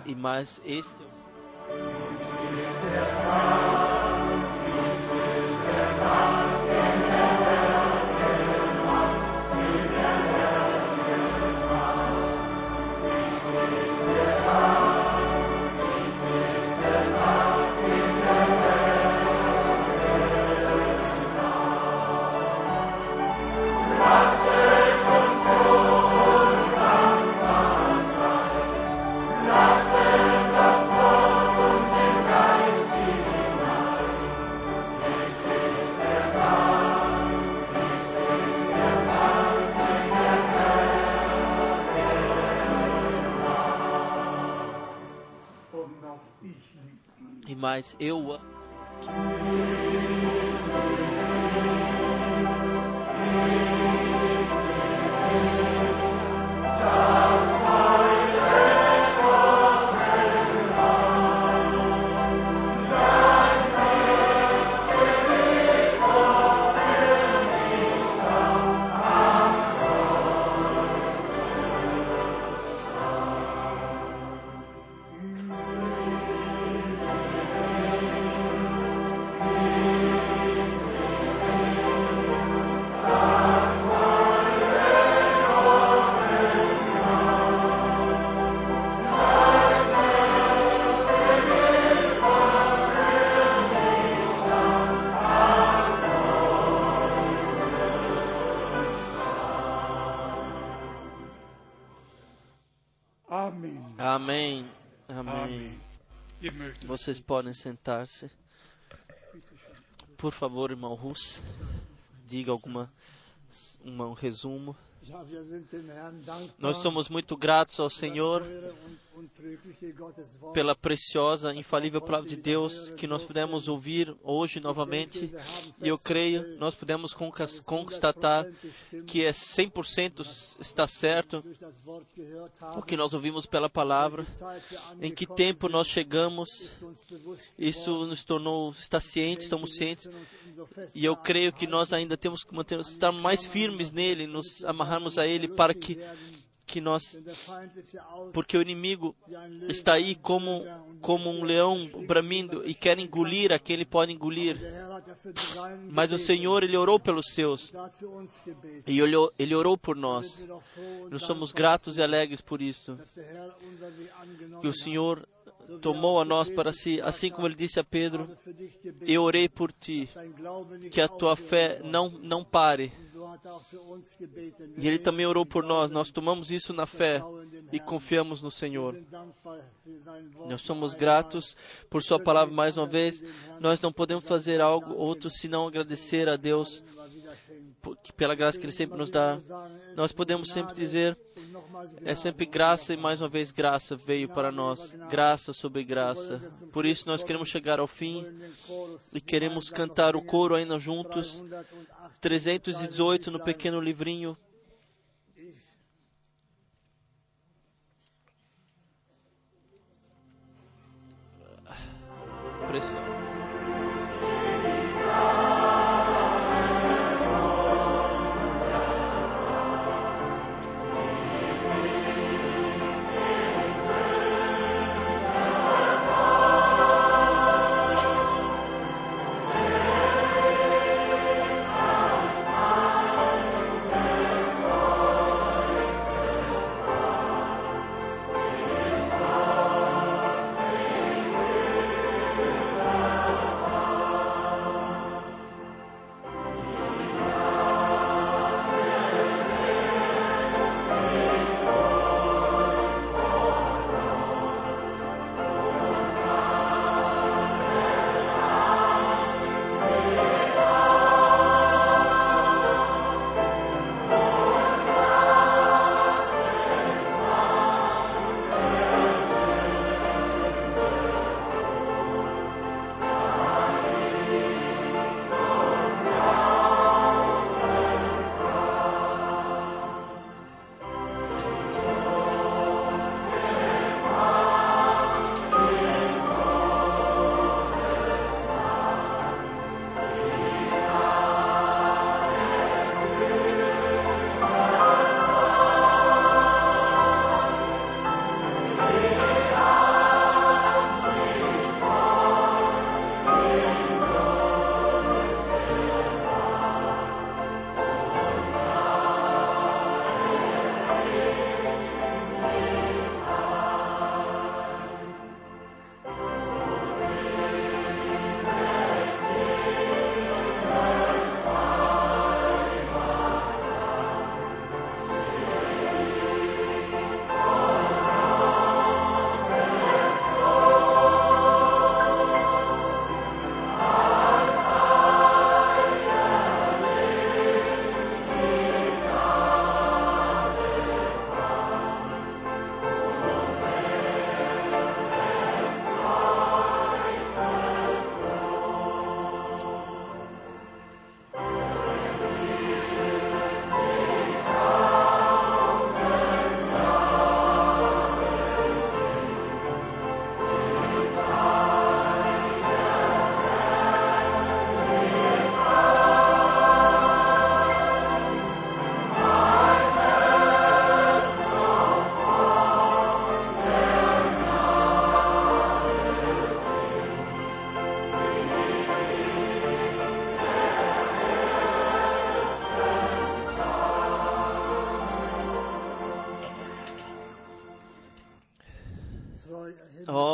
E mais este e mais eu amo. Amém. Amém. Amém. Amém. Ihr möchtet Vocês podem sentar-se. Por favor, irmão Russ, diga alguma uma, um resumo. Ja, wir sind dem Herrn dankbar Nós somos muito gratos ao Senhor für das teure und, und trügliche Gotteswort. pela preciosa, infalível palavra de Deus que nós pudemos ouvir hoje novamente. E eu creio, nós pudemos concas- constatar que é cem por cento está certo Durch das Wort gehört o haben, que nós ouvimos pela palavra. Zeit wir Em que angekommen tempo sind, nós chegamos, ist uns bewusst isso geworden. nos tornou, está ciente, estamos Wir cientes. müssen uns umso fester E eu creio que nós ainda temos que manter, estar mais firmes nele, nos amarrarmos a ele para que, que nós, Denn der Feind ist ja aus porque o inimigo wie ein Löwe está aí como, como um leão bramindo e quer engolir a quem ele pode engolir. Der Herr hat ja für die Seinen Mas o gebetet, Senhor, ele orou pelos seus er hat für uns gebetet. e olhou, ele orou por Sind nós. wir doch froh und Nós somos dankbar, gratos e alegres por isso, dass der Herr unser Weg angenommen que o hat. Senhor tomou a nós para si, assim como ele disse a Pedro: Ich habe für dich gebetet, eu orei por ti, dein Glaube nicht que a tua fé aufhören não, não pare. soll. So hat er auch für uns gebeten. E ele também orou por nós. Nós tomamos isso na fé e confiamos no Senhor. Wir sind dankbar für sein Wort. Nós somos gratos por sua palavra mais uma vez. Nós não podemos fazer algo outro senão agradecer a Deus por- pela graça que ele sempre nos dá. Nós podemos sempre dizer, é sempre graça e mais uma vez graça veio para nós. Graça sobre graça. Por isso nós queremos chegar ao fim e queremos cantar o coro ainda juntos. trezentos e dezoito no pequeno livrinho. Precioso. Amen.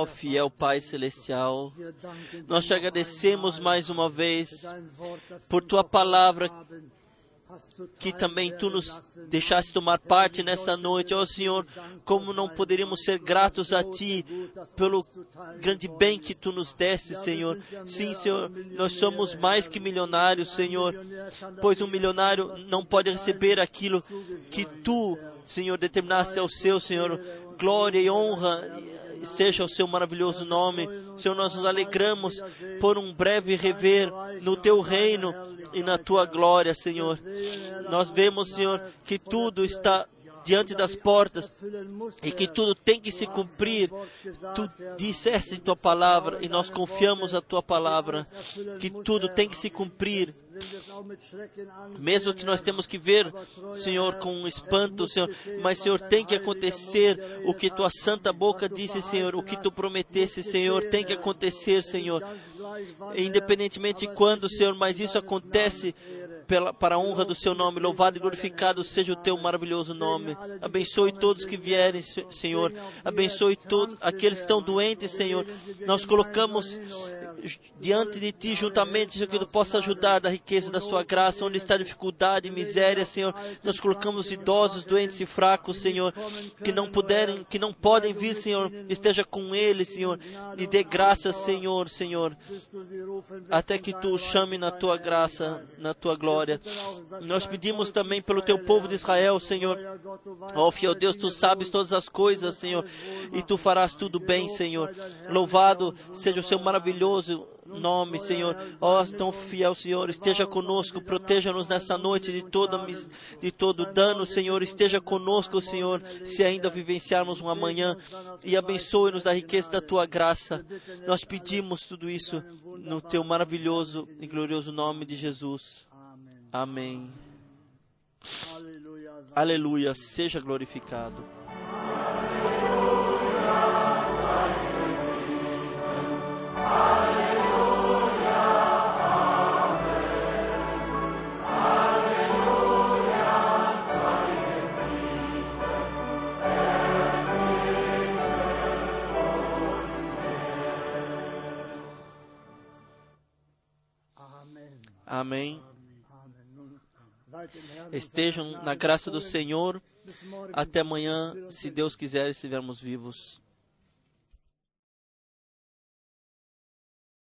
Ó fiel Pai Celestial, nós te agradecemos mais uma vez por Tua palavra, que também Tu nos deixaste tomar parte nessa noite. Ó Senhor, como não poderíamos ser gratos a Ti pelo grande bem que Tu nos deste, Senhor. Sim, Senhor, nós somos mais que milionários, Senhor, pois um milionário não pode receber aquilo que Tu, Senhor, determinaste ao seu, Senhor. Glória e honra seja o seu maravilhoso nome. Senhor, nós nos alegramos por um breve rever no Teu reino e na Tua glória, Senhor. Nós vemos, Senhor, que tudo está diante das portas e que tudo tem que se cumprir. Tu disseste em Tua palavra e nós confiamos a Tua palavra, que tudo tem que se cumprir. Mesmo que nós temos que ver, Senhor, com espanto, Senhor, mas, Senhor, tem que acontecer o que Tua santa boca disse, Senhor, o que Tu prometesse, Senhor, tem que acontecer, Senhor. Independentemente de quando, Senhor, mas isso acontece Pela, para a honra do Seu nome. Louvado e glorificado seja o Teu maravilhoso nome. Abençoe todos que vierem, Senhor. Abençoe todos aqueles que estão doentes, Senhor. Nós colocamos diante de Ti juntamente, Senhor, que Tu possa ajudar da riqueza da Sua graça, onde está dificuldade e miséria, Senhor. Nós colocamos idosos, doentes e fracos, Senhor, que não puderem, que não podem vir, Senhor. Esteja com eles, Senhor, e dê graça, Senhor, Senhor, até que Tu chame na Tua graça, na Tua glória. Nós pedimos também pelo Teu povo de Israel, Senhor. Ó fiel Deus, Tu sabes todas as coisas, Senhor, e Tu farás tudo bem, Senhor. Louvado seja o Seu maravilhoso nome, Senhor. Ó tão fiel, Senhor, esteja conosco, proteja-nos nessa noite de todo, de todo dano, Senhor. Esteja conosco, Senhor, se ainda vivenciarmos um amanhã, e abençoe-nos da riqueza da Tua graça. Nós pedimos tudo isso no Teu maravilhoso e glorioso nome de Jesus. Amém. Aleluia, seja glorificado. Amém. Estejam na graça do Senhor. Até amanhã, se Deus quiser, estivermos vivos.